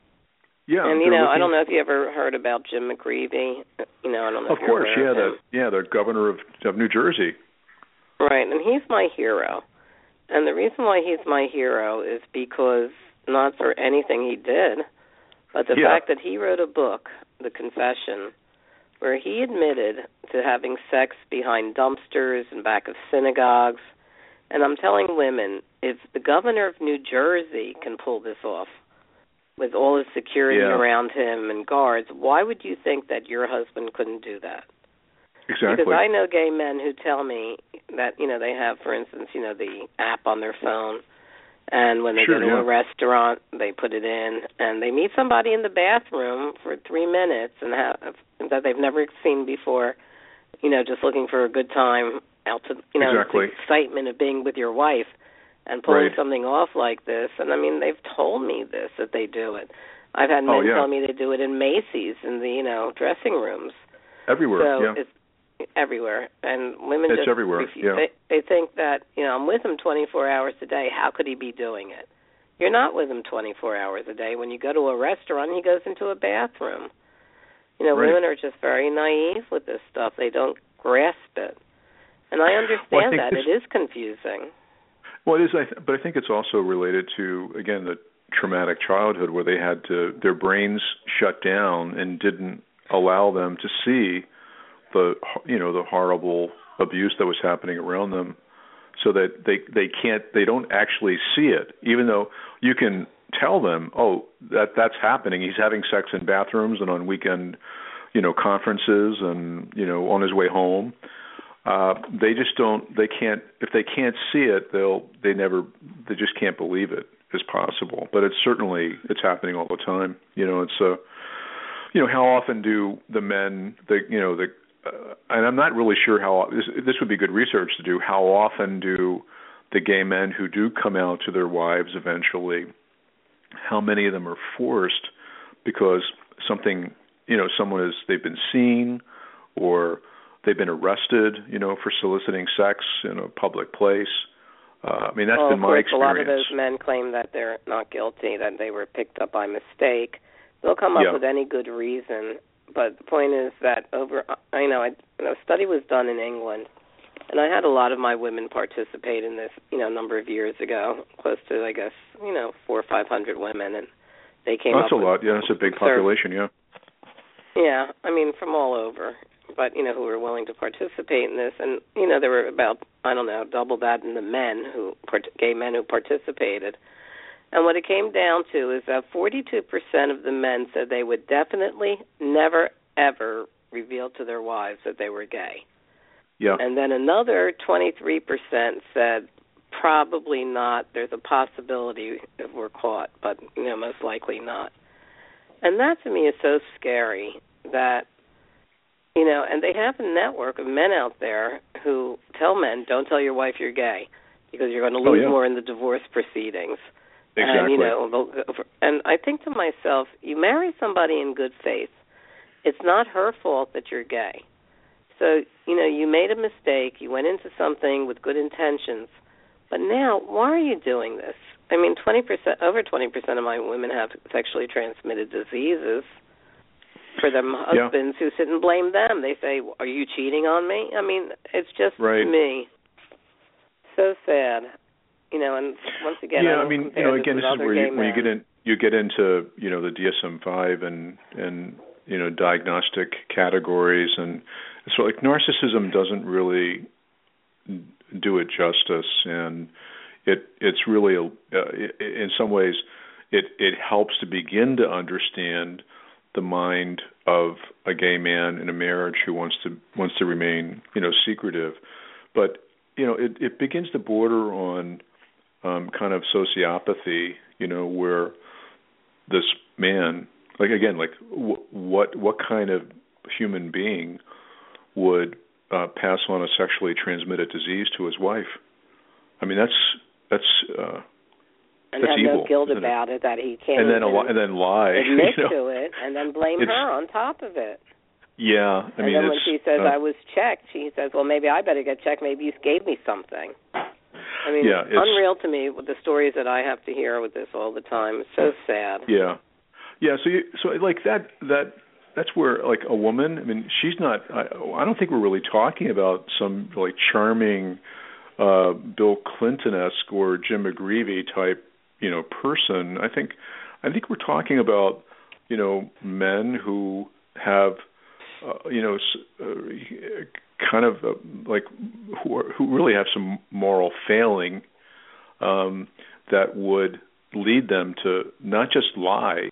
Yeah,
and you know,
looking,
I don't know if you ever heard about Jim McGreevey. You know, I don't know.
Of
if
course,
you're
yeah,
aware of
the yeah, the governor of of New Jersey.
Right, and he's my hero. And the reason why he's my hero is because not for anything he did, but the
yeah.
fact that he wrote a book, The Confession, where he admitted to having sex behind dumpsters and back of synagogues. And I'm telling women, if the governor of New Jersey can pull this off with all his security
yeah.
around him and guards, why would you think that your husband couldn't do that?
Exactly.
Because I know gay men who tell me that, you know, they have, for instance, you know, the app on their phone, and when they
sure,
go to
yeah.
a restaurant, they put it in, and they meet somebody in the bathroom for three minutes and have that they've never seen before, you know, just looking for a good time out to, you know,
exactly.
the excitement of being with your wife and pulling
right.
something off like this. And, I mean, they've told me this, that they do it. I've had men
oh, yeah.
tell me they do it in Macy's in the, you know, dressing rooms.
Everywhere,
so
yeah.
It's, everywhere, and women
it's
just
everywhere.
refuse.
Yeah.
They, they think that, you know, I'm with him twenty-four hours a day. How could he be doing it? You're not with him twenty-four hours a day. When you go to a restaurant, he goes into a bathroom. You know,
right.
women are just very naive with this stuff. They don't grasp it, and I understand
well, I
that it is confusing.
Well, it is, I th- but I think it's also related to, again, the traumatic childhood where they had to, their brains shut down and didn't allow them to see the, you know, the horrible abuse that was happening around them, so that they they can't they don't actually see it, even though you can tell them, oh, that that's happening. He's having sex in bathrooms and on weekend, you know, conferences and, you know, on his way home. Uh, they just don't. They can't. If they can't see it, they'll. They never. They just can't believe it is possible. But it's certainly it's happening all the time. You know, it's a. Uh, you know, how often do the men, the you know the Uh, and I'm not really sure how this, this would be good research to do. How often do the gay men who do come out to their wives eventually, how many of them are forced because something, you know, someone is they've been seen or they've been arrested, you know, for soliciting sex in a public place. Uh, I mean, that's
well,
been my
course,
experience.
A lot of those men claim that they're not guilty, that they were picked up by mistake. They'll come up
yeah.
with any good reason. But the point is that over, I know, I, a study was done in England, and I had a lot of my women participate in this, you know, a number of years ago, close to, I guess, you know, four or five hundred women, and they came
oh, that's
up
a lot, yeah, that's a big population, yeah.
Yeah, I mean, from all over, but, you know, who were willing to participate in this, and, you know, there were about, I don't know, double that in the men, who gay men who participated. And what it came down to is that forty-two percent of the men said they would definitely never, ever reveal to their wives that they were gay.
Yeah.
And then another twenty-three percent said probably not. There's a possibility if we're caught, but, you know, most likely not. And that to me is so scary that, you know, and they have a network of men out there who tell men, don't tell your wife you're gay because you're going to lose
oh, yeah.
more in the divorce proceedings.
Exactly.
And, you know, and I think to myself, you marry somebody in good faith. It's not her fault that you're gay. So, you know, you made a mistake. You went into something with good intentions. But now, why are you doing this? I mean, twenty percent, over twenty percent of my women have sexually transmitted diseases. For their husbands yeah. who sit and blame them. They say, are you cheating on me? I mean, it's just
right.
me. So sad. You know, and once again,
yeah,
I,
I mean, you know, again, this is where you,
men.
when you get in, you get into, you know, the D S M five and and you know, diagnostic categories, and so like narcissism doesn't really do it justice, and it it's really a, uh, in some ways it it helps to begin to understand the mind of a gay man in a marriage who wants to wants to remain, you know, secretive, but you know, it, it begins to border on Um, kind of sociopathy, you know, where this man, like again, like w- what what kind of human being would uh, pass on a sexually transmitted disease to his wife? I mean, that's that's uh,
and
that's
have
evil,
no guilt
isn't
about it? it that he can't
and then
even
a, and then lie,
admit
you know?
to it, and then blame
it's,
her on top of it.
Yeah, I
and
mean,
then
it's,
when she says
uh,
I was checked, she says, "Well, maybe I better get checked. Maybe you gave me something." I mean,
yeah,
it's unreal to me with the stories that I have to hear with this all the time. It's so sad.
Yeah, yeah. So, you, so like that, that, that's where like a woman. I mean, she's not. I, I don't think we're really talking about some like charming uh, Bill Clinton-esque or Jim McGreevey type, you know, person. I think, I think we're talking about, you know, men who have, uh, you know, uh, kind of uh, like who, are, who really have some moral failing um, that would lead them to not just lie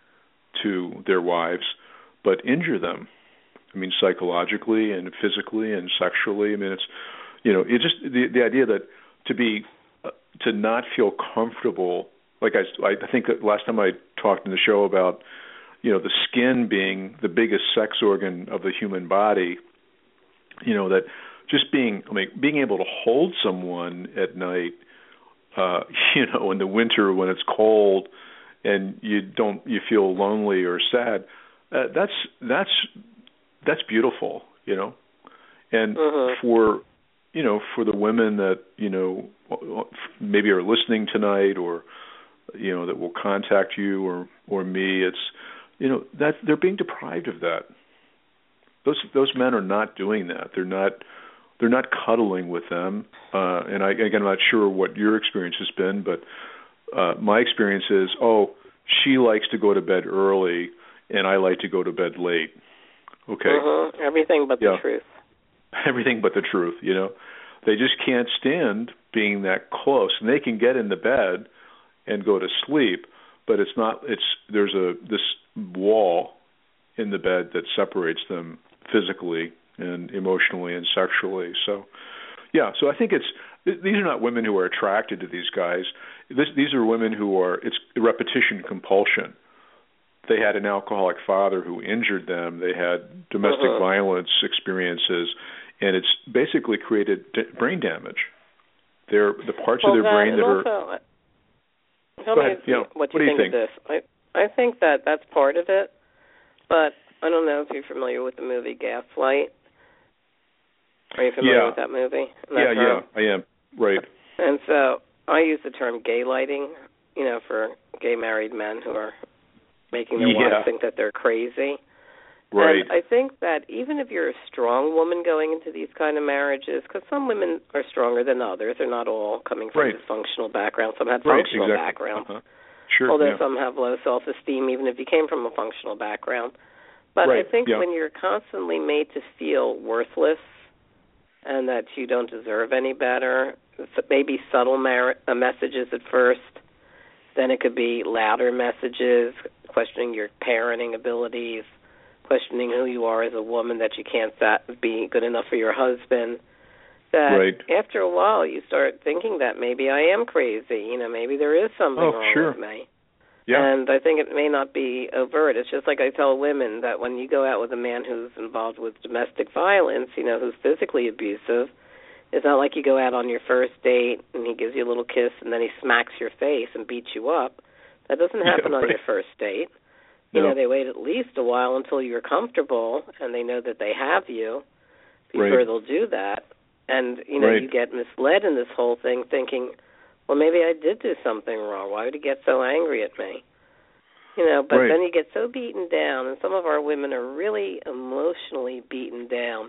to their wives, but injure them. I mean, psychologically and physically and sexually. I mean, it's, you know, it just the the idea that to be uh, to not feel comfortable. Like I, I think that last time I talked in the show about, you know, the skin being the biggest sex organ of the human body. You know, that just being, I mean, being able to hold someone at night, uh, you know, in the winter when it's cold, and you don't, you feel lonely or sad. Uh, that's that's that's beautiful, you know. And
mm-hmm.
for, you know, for the women that, you know, maybe are listening tonight, or, you know, that will contact you or or me, it's, you know, that they're being deprived of that. Those those men are not doing that. They're not they're not cuddling with them. Uh, and I, again, I'm not sure what your experience has been, but uh, my experience is, oh, she likes to go to bed early, and I like to go to bed late. Okay.
Mm-hmm. Everything but
yeah.
the truth.
Everything but the truth. You know, they just can't stand being that close, and they can get in the bed and go to sleep, but it's not. It's there's a this wall in the bed that separates them physically and emotionally and sexually. So, yeah, so I think it's, these are not women who are attracted to these guys. This, these are women who are, it's repetition compulsion. They had an alcoholic father who injured them. They had domestic uh-huh. violence experiences, and it's basically created d- brain damage. They're, the parts
well,
of their
that,
brain that
also,
are...
Tell
Go
me
ahead. Yeah.
what you
what
think,
do you think
of this. I, I think that that's part of it, but I don't know if you're familiar with the movie Gaslight. Are you familiar
yeah.
with that movie?
Yeah, yeah, I am. Right.
And so I use the term gay lighting, you know, for gay married men who are making their
yeah.
wives think that they're crazy.
Right.
And I think that even if you're a strong woman going into these kind of marriages, because some women are stronger than others, they're not all coming from
right.
dysfunctional backgrounds. Some have
right,
functional
exactly.
backgrounds.
Uh-huh. Sure,
although
yeah.
some have low self-esteem, even if you came from a functional background. But
right,
I think
yeah.
when you're constantly made to feel worthless and that you don't deserve any better, maybe subtle mer- messages at first, then it could be louder messages, questioning your parenting abilities, questioning who you are as a woman, that you can't be good enough for your husband. That
right.
after a while you start thinking that maybe I am crazy, you know, maybe there is something
oh,
wrong
sure.
with me.
Yeah.
And I think it may not be overt. It's just like I tell women that when you go out with a man who's involved with domestic violence, you know, who's physically abusive, it's not like you go out on your first date and he gives you a little kiss and then he smacks your face and beats you up. That doesn't happen
yeah,
on
right.
your first date. You
no.
know, they wait at least a while until you're comfortable and they know that they have you before
right.
they'll do that. And, you know,
right.
you get misled in this whole thing thinking, well, maybe I did do something wrong. Why would he get so angry at me? You know, but
right.
then you get so beaten down, and some of our women are really emotionally beaten down.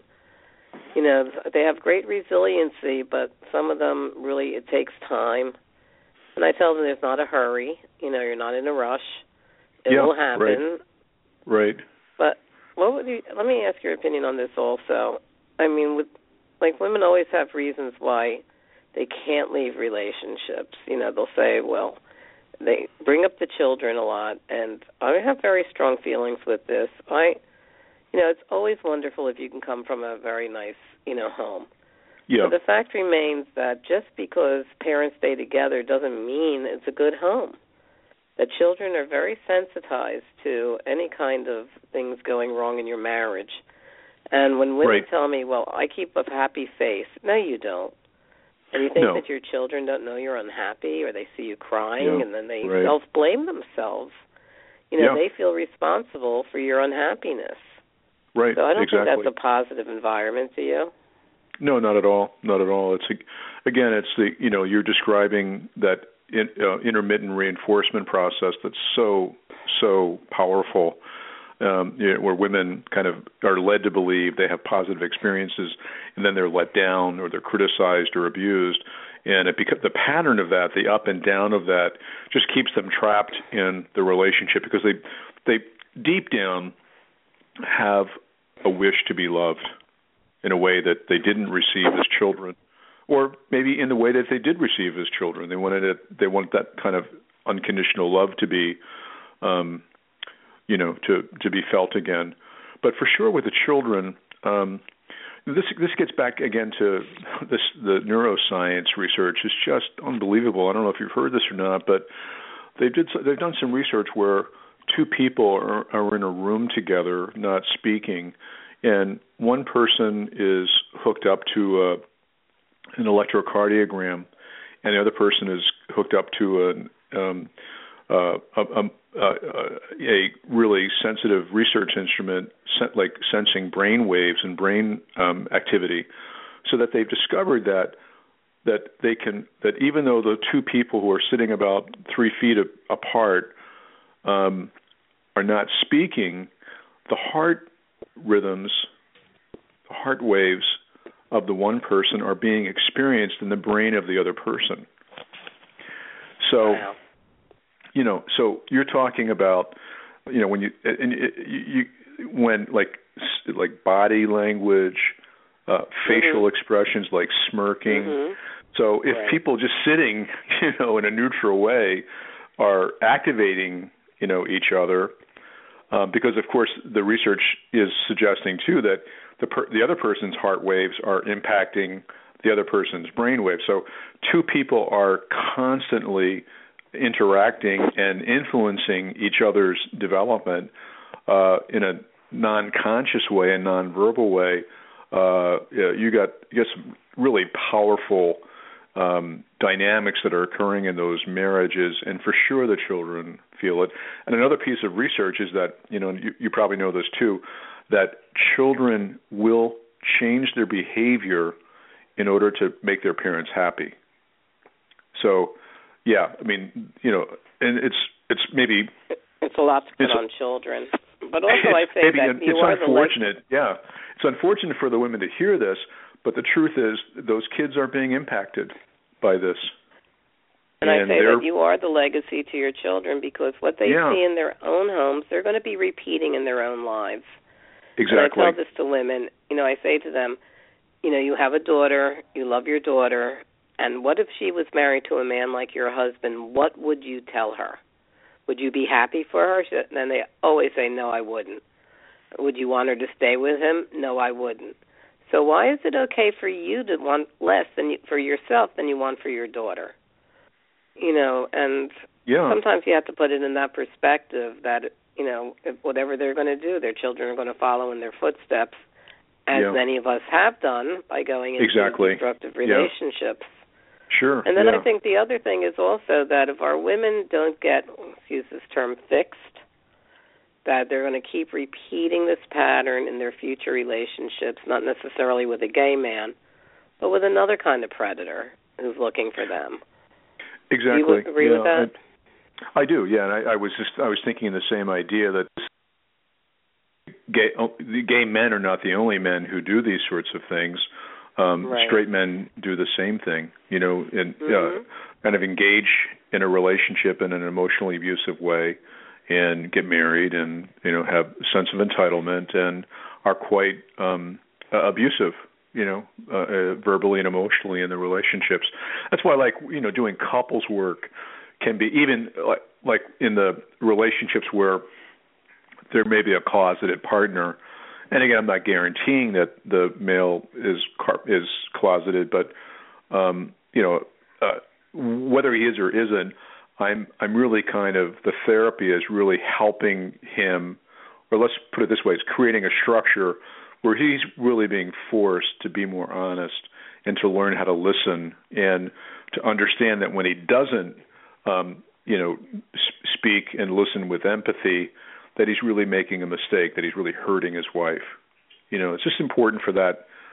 You know, they have great resiliency, but some of them really, it takes time. And I tell them there's not a hurry. You know, you're not in a rush. It
yeah,
will happen.
Right. right.
But what would you, let me ask your opinion on this also. I mean, with, like women always have reasons why they can't leave relationships. You know, they'll say, well, they bring up the children a lot, and I have very strong feelings with this. I, you know, it's always wonderful if you can come from a very nice, you know, home.
Yeah.
But the fact remains that just because parents stay together doesn't mean it's a good home. The children are very sensitized to any kind of things going wrong in your marriage. And when women
right.
tell me, well, I keep a happy face, no, you don't. And you think
no.
that your children don't know you're unhappy, or they see you crying,
yeah.
and then they
right.
self-blame themselves. You know,
yeah.
they feel responsible for your unhappiness.
Right.
So I don't
exactly.
think that's a positive environment, do you?
No, not at all. Not at all. It's a, again, it's the you know you're describing that in, uh, intermittent reinforcement process that's so so powerful, um, you know, where women kind of are led to believe they have positive experiences, and then they're let down or they're criticized or abused, and it beca- the pattern of that, the up and down of that, just keeps them trapped in the relationship because they they deep down have a wish to be loved in a way that they didn't receive as children, or maybe in the way that they did receive as children. They wanted it. They want that kind of unconditional love to be, um, you know, to to be felt again. But for sure, with the children, um, this this gets back again to this. The neuroscience research is just unbelievable. I don't know if you've heard this or not, but they did. They've done some research where two people are, are in a room together, not speaking, and one person is hooked up to a, an electrocardiogram, and the other person is hooked up to an, um, uh, a, a, a, a really sensitive research instrument, like sensing brain waves and brain um, activity, so that they've discovered that that they can that even though the two people who are sitting about three feet a, apart um, are not speaking, the heart rhythms, the heart waves of the one person are being experienced in the brain of the other person. So,
wow. you
know, so you're talking about, you know, when you, and you, you when like like body language, uh, facial mm-hmm. expressions like smirking.
Mm-hmm.
So if
right.
people just sitting, you know, in a neutral way are activating, you know, each other, um, because of course the research is suggesting too that the per- the other person's heart waves are impacting the other person's brain waves. So two people are constantly interacting and influencing each other's development uh, in a non-conscious way and non-verbal way. Uh, you got you got some really powerful um, dynamics that are occurring in those marriages, and for sure the children feel it. And another piece of research is that, you know, you, you probably know this too, that children will change their behavior in order to make their parents happy. So, yeah, I mean, you know, and it's it's maybe
it's a lot to put on
a,
children, but also I say
maybe
that you
it's
are
unfortunate.
The
yeah, it's unfortunate for the women to hear this, but the truth is those kids are being impacted by this.
And, and I say that you are the legacy to your children, because what they
yeah.
see in their own homes, they're going to be repeating in their own lives.
Exactly.
And I tell this to women. You know, I say to them, you know, you have a daughter, you love your daughter, and what if she was married to a man like your husband? What would you tell her? Would you be happy for her? And then they always say, no, I wouldn't. Would you want her to stay with him? No, I wouldn't. So why is it okay for you to want less than you, for yourself than you want for your daughter? You know, and
yeah.
sometimes you have to put it in that perspective that, you know, if whatever they're going to do, their children are going to follow in their footsteps, as
yeah.
many of us have done by going into
exactly.
destructive relationships.
Yeah. Sure.
And then
yeah.
I think the other thing is also that if our women don't get, let's use this term, fixed, that they're going to keep repeating this pattern in their future relationships, not necessarily with a gay man, but with another kind of predator who's looking for them.
Exactly.
Do you agree
yeah,
with that?
I, I do. Yeah, and I, I was just I was thinking the same idea that gay the gay men are not the only men who do these sorts of things. Um,
right.
Straight men do the same thing. You know, and
mm-hmm.
uh, kind of engage in a relationship in an emotionally abusive way, and get married, and you know have a sense of entitlement, and are quite um, uh, abusive. You know, uh, uh, verbally and emotionally in the relationships. That's why, like, you know, doing couples work can be even like, like in the relationships where there may be a closeted partner. And again, I'm not guaranteeing that the male is car- is closeted, but um, you know, uh, whether he is or isn't, I'm I'm really kind of the therapy is really helping him, or let's put it this way, it's creating a structure where he's really being forced to be more honest and to learn how to listen and to understand that when he doesn't, um, you know, speak and listen with empathy, that he's really making a mistake, that he's really hurting his wife. You know, it's just important for that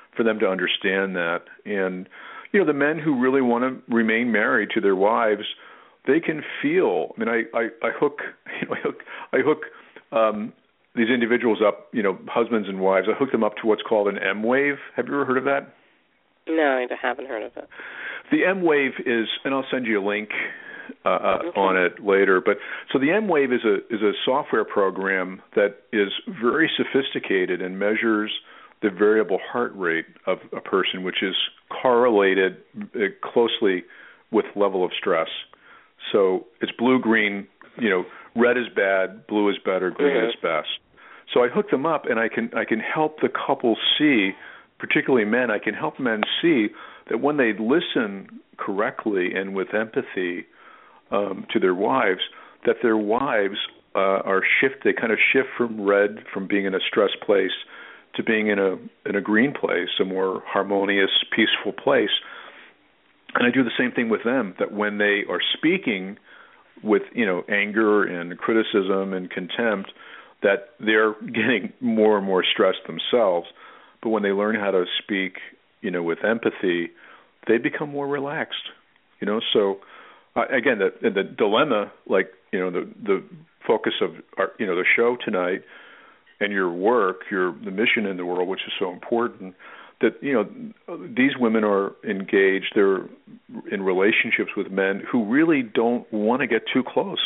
for them to understand that. And, you know, the men who really want to remain married to their wives, they can feel, I mean, I, I, I hook, you know, I hook, I hook um, these individuals up, you know, husbands and wives, I hook them up to what's called an M wave. Have you ever heard of that?
No, I haven't heard of it.
The M wave is, and I'll send you a link uh,
okay.
on it later. But so the M wave is a is a software program that is very sophisticated and measures the variable heart rate of a person, which is correlated closely with level of stress. So it's blue, green, you know, red is bad, blue is better, green mm-hmm. is best. So I hook them up, and I can I can help the couple see, particularly men, I can help men see that when they listen correctly and with empathy um, to their wives, that their wives uh, are shift. They kind of shift from red, from being in a stress place, to being in a in a green place, a more harmonious, peaceful place. And I do the same thing with them, that when they are speaking with, you know, anger and criticism and contempt, that they're getting more and more stressed themselves. But when they learn how to speak, you know, with empathy, they become more relaxed. You know, so uh, again, the the dilemma, like, you know, the the focus of our, you know, the show tonight and your work, your the mission in the world, which is so important, that, you know, these women are engaged, they're in relationships with men who really don't want to get too close.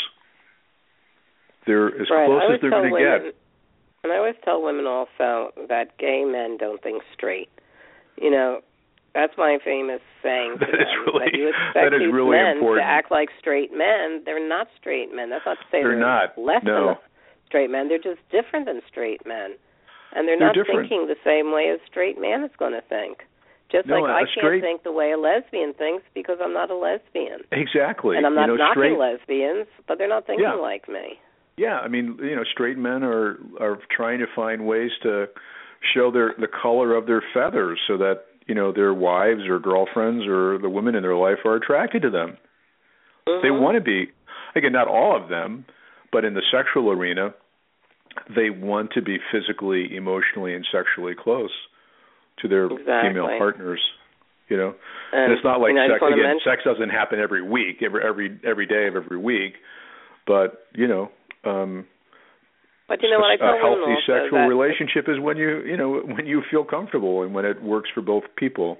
They're as
right.
close as they're going to get.
And I always tell women also that gay men don't think straight. You know, that's my famous saying to
that
them,
is really,
that you expect
that is
these
really
men
important.
to act like straight men. They're not straight men. That's not to say
they're,
they're
not.
less
no.
than straight men. They're just different than straight men. And they're,
they're
not
different.
thinking the same way a straight man is going to think. Just
no,
like I
straight...
can't think the way a lesbian thinks because I'm not a lesbian.
Exactly.
And I'm not
you know,
knocking
straight...
lesbians, but they're not thinking
yeah.
like me.
Yeah, I mean, you know, straight men are are trying to find ways to show their the color of their feathers so that, you know, their wives or girlfriends or the women in their life are attracted to them.
Mm-hmm.
They want to be, again, not all of them, but in the sexual arena, they want to be physically, emotionally, and sexually close to their
exactly.
female partners. You know,
and,
and it's not like
you know,
sex. Again,
mention-
sex doesn't happen every week, every every every day of every week, but you know. Um,
but you know what I tell
a healthy
women also
sexual
that
relationship is when you you know when you feel comfortable and when it works for both people.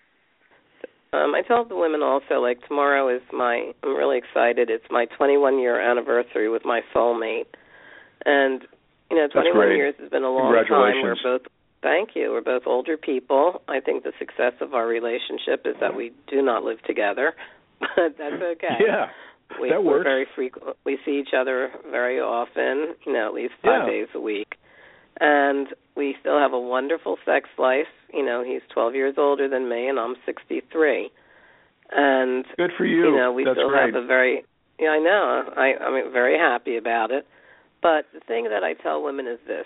Um, I tell the women also, like, tomorrow is my, I'm really excited, it's my twenty-one year anniversary with my soulmate. And, you know, twenty-one years has been a long time. We're both, thank you, we're both older people. I think the success of our relationship is that we do not live together, but that's okay.
Yeah,
we,
that
we're
works.
Very frequent, we see each other very often, you know, at least five
yeah.
days a week. And we still have a wonderful sex life. You know, he's twelve years older than me, and I'm sixty-three. And
good for you.
You know, we
That's
still
great.
have a very. Yeah, I know. I, I'm very happy about it. But the thing that I tell women is this: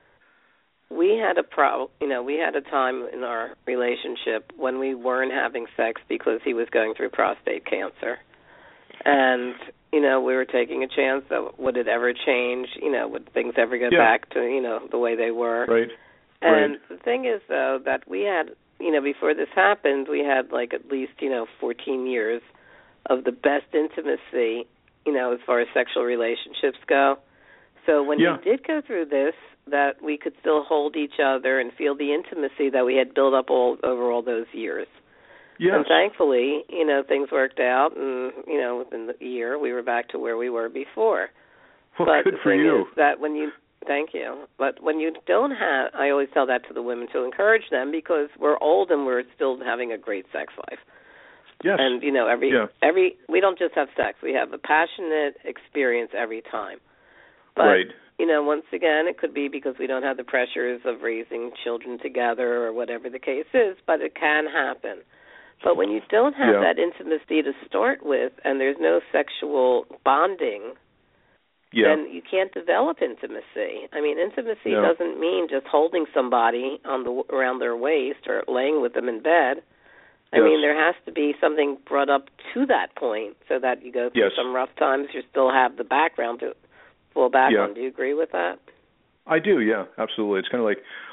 we had a pro. You know, we had a time in our relationship when we weren't having sex because he was going through prostate cancer, and you know, we were taking a chance that would it ever change? You know, would things ever get
yeah.
back to, you know, the way they were?
Right.
And
right.
the thing is, though, that we had, you know, before this happened, we had like at least, you know, fourteen years of the best intimacy, you know, as far as sexual relationships go. So when
yeah.
we did go through this, that we could still hold each other and feel the intimacy that we had built up all over all those years.
Yes.
And thankfully, you know, things worked out, and, you know, within the year, we were back to where we were before.
Well,
but
good
the
for
thing
you.
is that when you, thank you, but when you don't have, I always tell that to the women to encourage them because we're old and we're still having a great sex life.
Yes.
And, you know, every,
yeah.
every, we don't just have sex. We have a passionate experience every time. But,
right.
you know, once again, it could be because we don't have the pressures of raising children together or whatever the case is, but it can happen. But when you don't have
yeah.
that intimacy to start with and there's no sexual bonding,
yeah.
then you can't develop intimacy. I mean, intimacy
no.
doesn't mean just holding somebody on the around their waist or laying with them in bed. I
yes.
mean, there has to be something brought up to that point so that you go through
yes.
some rough times, you still have the background to fall back
yeah.
on. Do you agree with that?
I do, yeah, absolutely. It's kind of like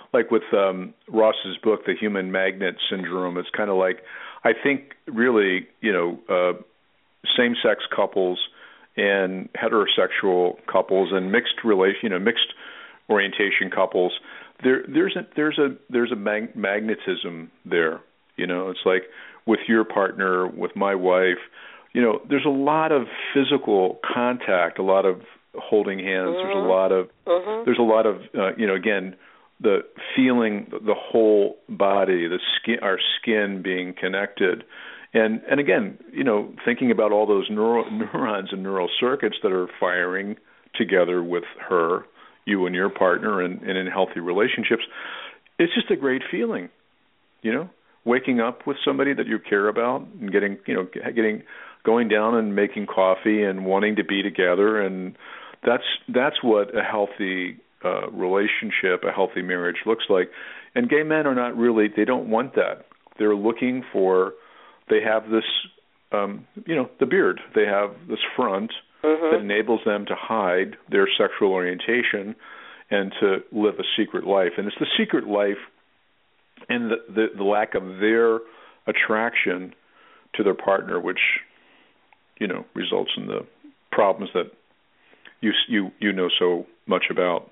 like with um, Ross's book, The Human Magnet Syndrome. It's kind of like, I think really, you know, uh, same-sex couples and heterosexual couples and mixed relation, you know, mixed orientation couples. There, there's a there's a there's a mag- magnetism there. You know, it's like with your partner, with my wife. You know, there's a lot of physical contact, a lot of holding hands.
Mm-hmm.
There's a lot of
mm-hmm.
there's a lot of uh, you know, again, the feeling the whole body, the skin, our skin being connected, and and again, you know, thinking about all those neural, neurons and neural circuits that are firing together with her, you and your partner, and, and in healthy relationships. It's just a great feeling, you know, waking up with somebody that you care about and getting, you know, getting going down and making coffee and wanting to be together, and that's that's what a healthy uh, relationship, a healthy marriage looks like. And gay men are not really, they don't want that. They're looking for, they have this, um, you know, the beard. They have this front mm-hmm. that enables them to hide their sexual orientation and to live a secret life. And it's the secret life and the, the, the lack of their attraction to their partner, which, you know, results in the problems that you you you know so much about.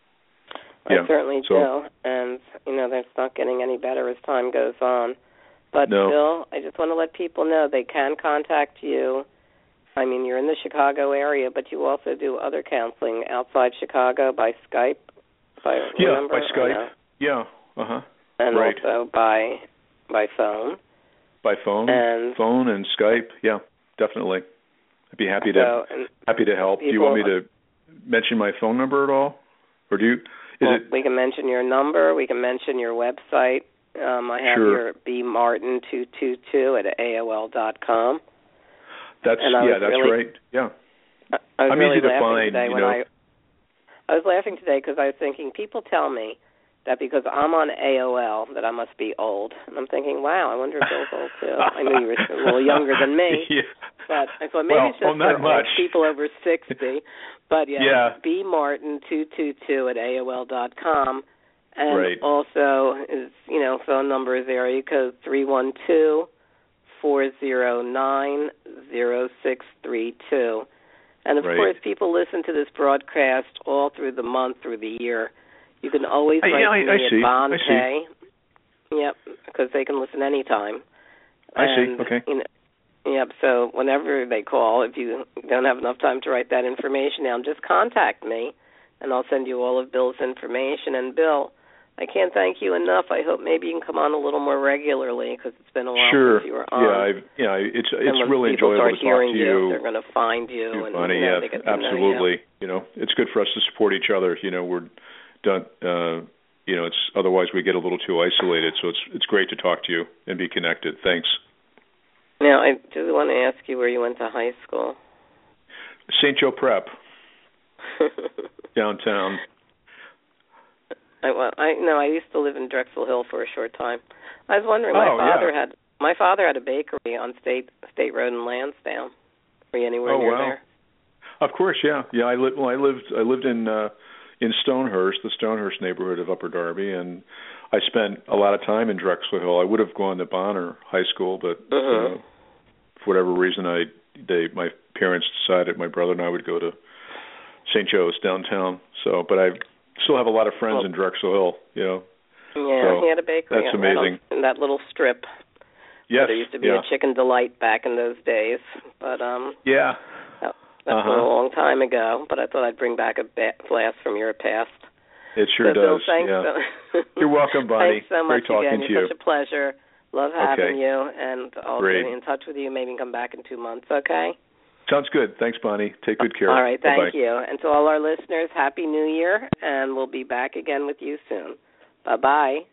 I
yeah.
certainly
so,
do, and you know, that's not getting any better as time goes on. But
no.
Bill, I just want to let people know they can contact you. I mean, you're in the Chicago area, but you also do other counseling outside Chicago by Skype. If I
yeah,
remember,
by Skype. Yeah, uh huh.
And
right.
also by by phone.
By phone,
and
phone and Skype. Yeah, definitely. I'd be happy to
so,
happy to help. Do you want me to mention my phone number at all, or do you? Is
well,
it?
We can mention your number. We can mention your website. Um, I have
sure.
your b martin two two two at A O L dot com.
That's yeah, that's
really,
right. Yeah.
I, I was
I'm
really
easy to
laughing
find.
Today
you
when
know.
I, I was laughing today because I was thinking people tell me that because I'm on A O L that I must be old, and I'm thinking, wow, I wonder if Bill's old too. I knew you were a little younger than me,
yeah.
but I thought maybe
well,
it's just
well, not
for
much.
old people over sixty. But yeah,
yeah.
b martin two two two at A O L dot com. And
right.
also, is you know, phone number is area code three one two, four zero nine, zero six three two. And, of
right.
course, people listen to this broadcast all through the month, through the year. You can always
I,
write
yeah,
to
I,
me
I see.
at Bon
I
K.
see.
Yep, because they can listen anytime.
I
and,
see, okay.
You know, yep, so whenever they call, if you don't have enough time to write that information down, just contact me, and I'll send you all of Bill's information. And, Bill, I can't thank you enough. I hope maybe you can come on a little more regularly because it's been a while
sure.
since you were on.
Yeah, I've, yeah, it's it's
and
really enjoyable to talk to you.
you. They're going to find you.
You're
and
funny,
you know,
yeah,
they get to
absolutely.
know you.
you know, it's good for us to support each other. You know, we're done. Uh, you know, it's otherwise we get a little too isolated. So it's it's great to talk to you and be connected. Thanks.
Now, I do want to ask you where you went to high school.
Saint Joe Prep, downtown.
I well, I no, I used to live in Drexel Hill for a short time. I was wondering,
oh,
my father
yeah.
had my father had a bakery on State State Road in Lansdowne. Were you anywhere
oh,
near
wow.
there?
Of course, yeah, yeah. I lived. Well, I lived. I lived in uh, in Stonehurst, the Stonehurst neighborhood of Upper Darby, and I spent a lot of time in Drexel Hill. I would have gone to Bonner High School, but
uh-huh.
uh, for whatever reason, I they my parents decided my brother and I would go to Saint Joe's downtown. So, but I still have a lot of friends
well,
in Drexel Hill. You know.
Yeah,
so
he had a bakery.
That's
right
amazing.
on, in that little strip.
Yes.
There used to be
yeah.
a Chicken Delight back in those days, but um.
Yeah.
That, that's
uh-huh.
a long time ago. But I thought I'd bring back a ba- blast from your past.
It sure
so,
does.
Bill, thanks
yeah.
so
You're welcome, Bonnie.
Thanks so much
Great talking
again.
to
You're
you.
such a pleasure. Love having
okay.
you, and I'll
Great.
be in touch with you. Maybe come back in two months. Okay.
Sounds good. Thanks, Bonnie. Take good care.
All right. Thank
Bye-bye.
you. And to all our listeners, Happy New Year, and we'll be back again with you soon. Bye bye.